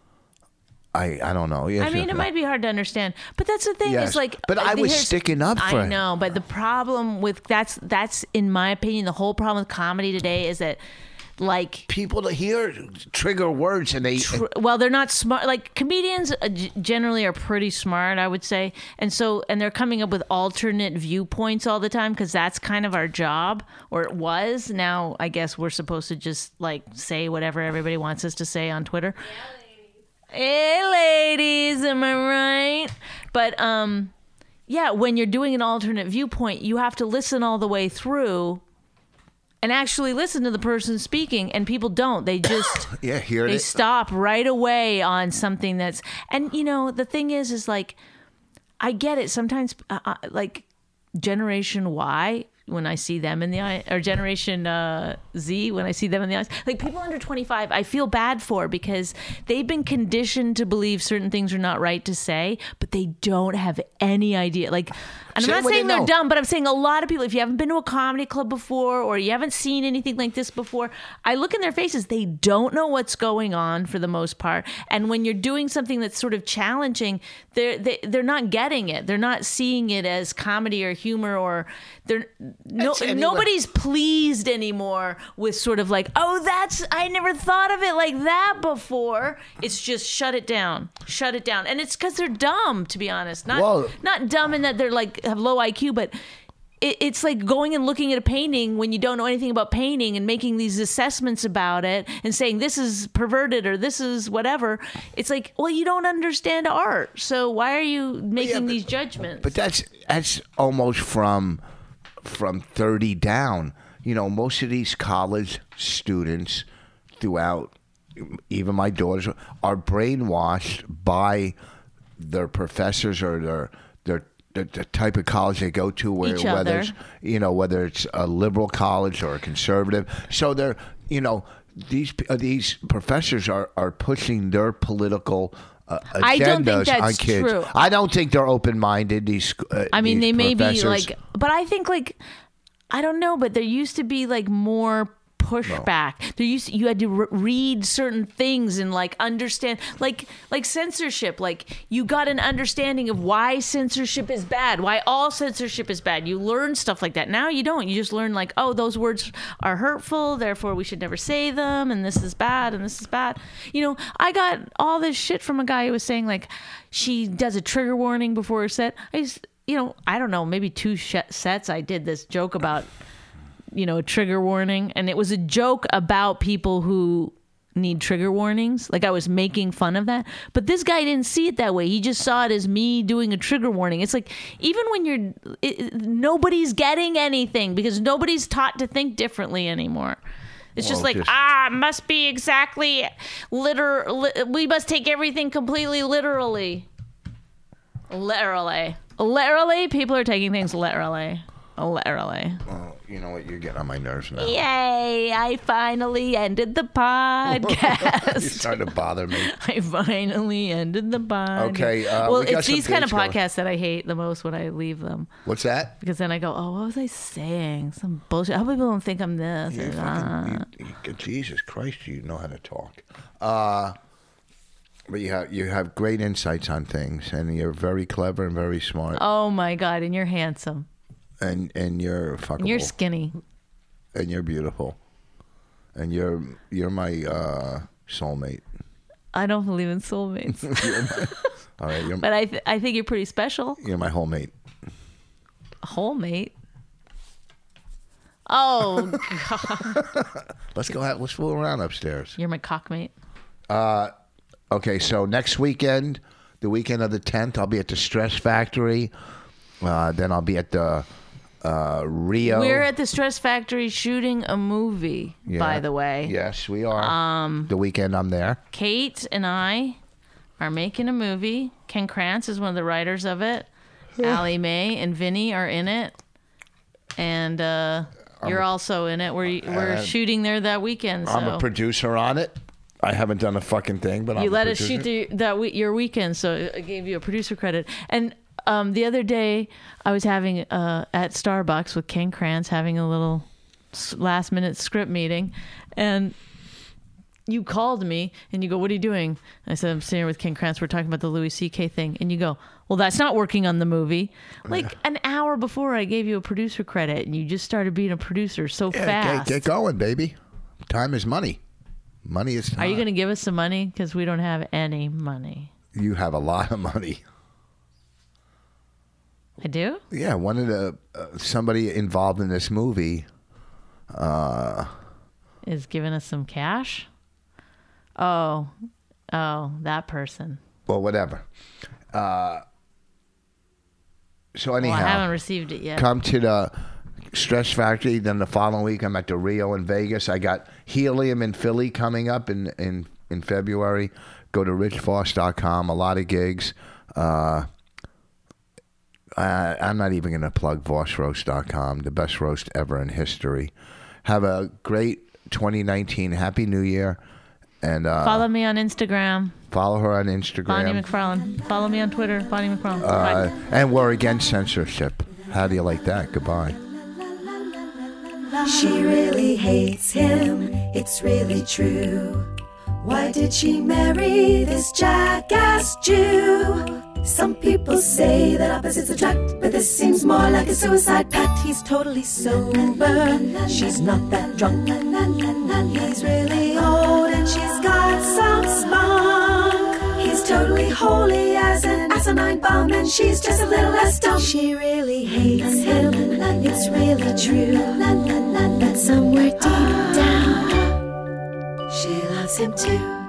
I, I don't know. Yes, I mean, it might be hard to understand, but that's the thing. Yes, Is like, but I was here's- sticking up for I it. know, but the problem with that's that's in my opinion, the whole problem with comedy today is that, like, people to hear trigger words and they. tr- well, they're not smart. Like comedians uh, g- generally are pretty smart, I would say, and so and they're coming up with alternate viewpoints all the time because that's kind of our job, or it was. Now, I guess we're supposed to just like say whatever everybody wants us to say on Twitter. Hey, ladies, am I right? But um, yeah, when you're doing an alternate viewpoint, you have to listen all the way through. And actually listen to the person speaking, and people don't. They just Yeah, hear they it. stop right away on something that's. And you know, the thing is, is like, I get it. Sometimes, uh, uh, like Generation Y, when I see them in the eye, or Generation uh, Z, when I see them in the eyes, like people under twenty-five, I feel bad for because they've been conditioned to believe certain things are not right to say, but they don't have any idea. Like, and Say I'm not what they saying they're know. dumb, but I'm saying a lot of people, if you haven't been to a comedy club before or you haven't seen anything like this before, I look in their faces, they don't know what's going on for the most part. And when you're doing something that's sort of challenging, they're, they, they're not getting it. They're not seeing it as comedy or humor, or they're no, It's anyway. nobody's pleased anymore with sort of like, oh, that's, I never thought of it like that before. It's just shut it down, shut it down. And it's because they're dumb, to be honest. Not, Well- not dumb in that they're like, have low I Q, but it, it's like going and looking at a painting when you don't know anything about painting and making these assessments about it and saying this is perverted or this is whatever. It's like, well, you don't understand art, so why are you making but- these judgments? But that's that's almost from from thirty down. You know, most of these college students throughout, even my daughters, are brainwashed by their professors or their their the, the type of college they go to, where Each whether other. it's, you know, whether it's a liberal college or a conservative. So they're, you know, these uh, these professors are, are pushing their political uh, agendas I don't think that's on kids. true. I don't think they're open minded. These, uh, I mean, these they may be professors. like, but I think like, I don't know, but there used to be like more pushback. There used you had to re- read certain things and like understand, like like censorship. Like you got an understanding of why censorship is bad, why all censorship is bad. You learn stuff like that. Now you don't. You just learn like, oh, those words are hurtful, therefore we should never say them, and this is bad, and this is bad. You know, I got all this shit from a guy who was saying like, she does a trigger warning before her set. I just, you know, I don't know, maybe two sh- sets I did this joke about, you know, a trigger warning. And it was a joke about people who need trigger warnings. Like I was making fun of that. But this guy didn't see it that way. He just saw it as me doing a trigger warning. It's like, even when you're, it, nobody's getting anything because nobody's taught to think differently anymore. It's just Well, like, just- ah, it must be exactly liter. Li- we must take everything completely literally. Literally. Literally, people are taking things literally. Literally. Oh, you know what? You're getting on my nerves now. Yay, I finally ended the podcast. You're starting to bother me. I finally ended the podcast. Okay, uh, well, we got it's some these kind of dates going. podcasts that I hate the most when I leave them. What's that? Because then I go, oh, what was I saying? Some bullshit. I hope people don't think I'm this. You and, fucking, uh, you, you, Jesus Christ, you know how to talk. Uh, but you have you have great insights on things, and you're very clever and very smart, oh, my God. And you're handsome. and and you're fuckable, And you're skinny. and you're beautiful, and you're you're my uh, soulmate. I don't believe in soulmates. All right, you're But I, th- I think you're pretty special. you're my whole mate. Whole mate. Oh, Let's go out. Let's fool around upstairs. you're my cockmate. Okay, so next weekend, the weekend of the tenth, I'll be at the Stress Factory. Uh, then I'll be at the uh, Rio. We're at the Stress Factory shooting a movie, Yeah. by the way. Yes, we are. Um, the weekend I'm there. Kate and I are making a movie. Ken Krantz is one of the writers of it. Allie Mae and Vinny are in it. And uh, you're also in it. We're, we're and shooting there that weekend. So I'm a producer on it. I haven't done a fucking thing, but I'm you a let us producer. shoot the, that we, your weekend, so I gave you a producer credit. And um, the other day, I was having uh, at Starbucks with Ken Krantz having a little last minute script meeting, and you called me and you go, "What are you doing?" I said, "I'm sitting here with Ken Krantz. We're talking about the Louis C K thing." And you go, "Well, that's not working on the movie." Like an hour before I gave you a producer credit, and you just started being a producer so Yeah, fast. Get, get going, baby. Time is money. Money is time. Are you going to give us some money? Because we don't have any money. You have a lot of money. I do? Yeah, one of the uh, somebody involved in this movie uh, Is giving us some cash? Oh, oh, that person. well, whatever. Uh, so Well, anyhow, I haven't received it yet. come to the Stress Factory. Then the following week, I'm at the Rio in Vegas. I got Helium in Philly coming up in in, in February. Go to rich voss dot com. A lot of gigs. Uh, I, I'm not even going to plug voss roast dot com, the best roast ever in history. Have a great twenty nineteen. Happy New Year. And uh, Follow me on Instagram, follow her on Instagram. Bonnie McFarlane. Follow me on Twitter, Bonnie McFarlane. Uh, Bye. and we're against censorship. How do you like that? Goodbye. She really hates him, it's really true. Why did she marry this jackass Jew? Some people say that opposites attract, but this seems more like a suicide pact. He's totally sober, she's not that drunk. He's really old and she's got some spunk. He's totally holy as an asinine bomb, and she's just a little less dumb. She really hates him, it's really true. But somewhere deep down, she loves him too.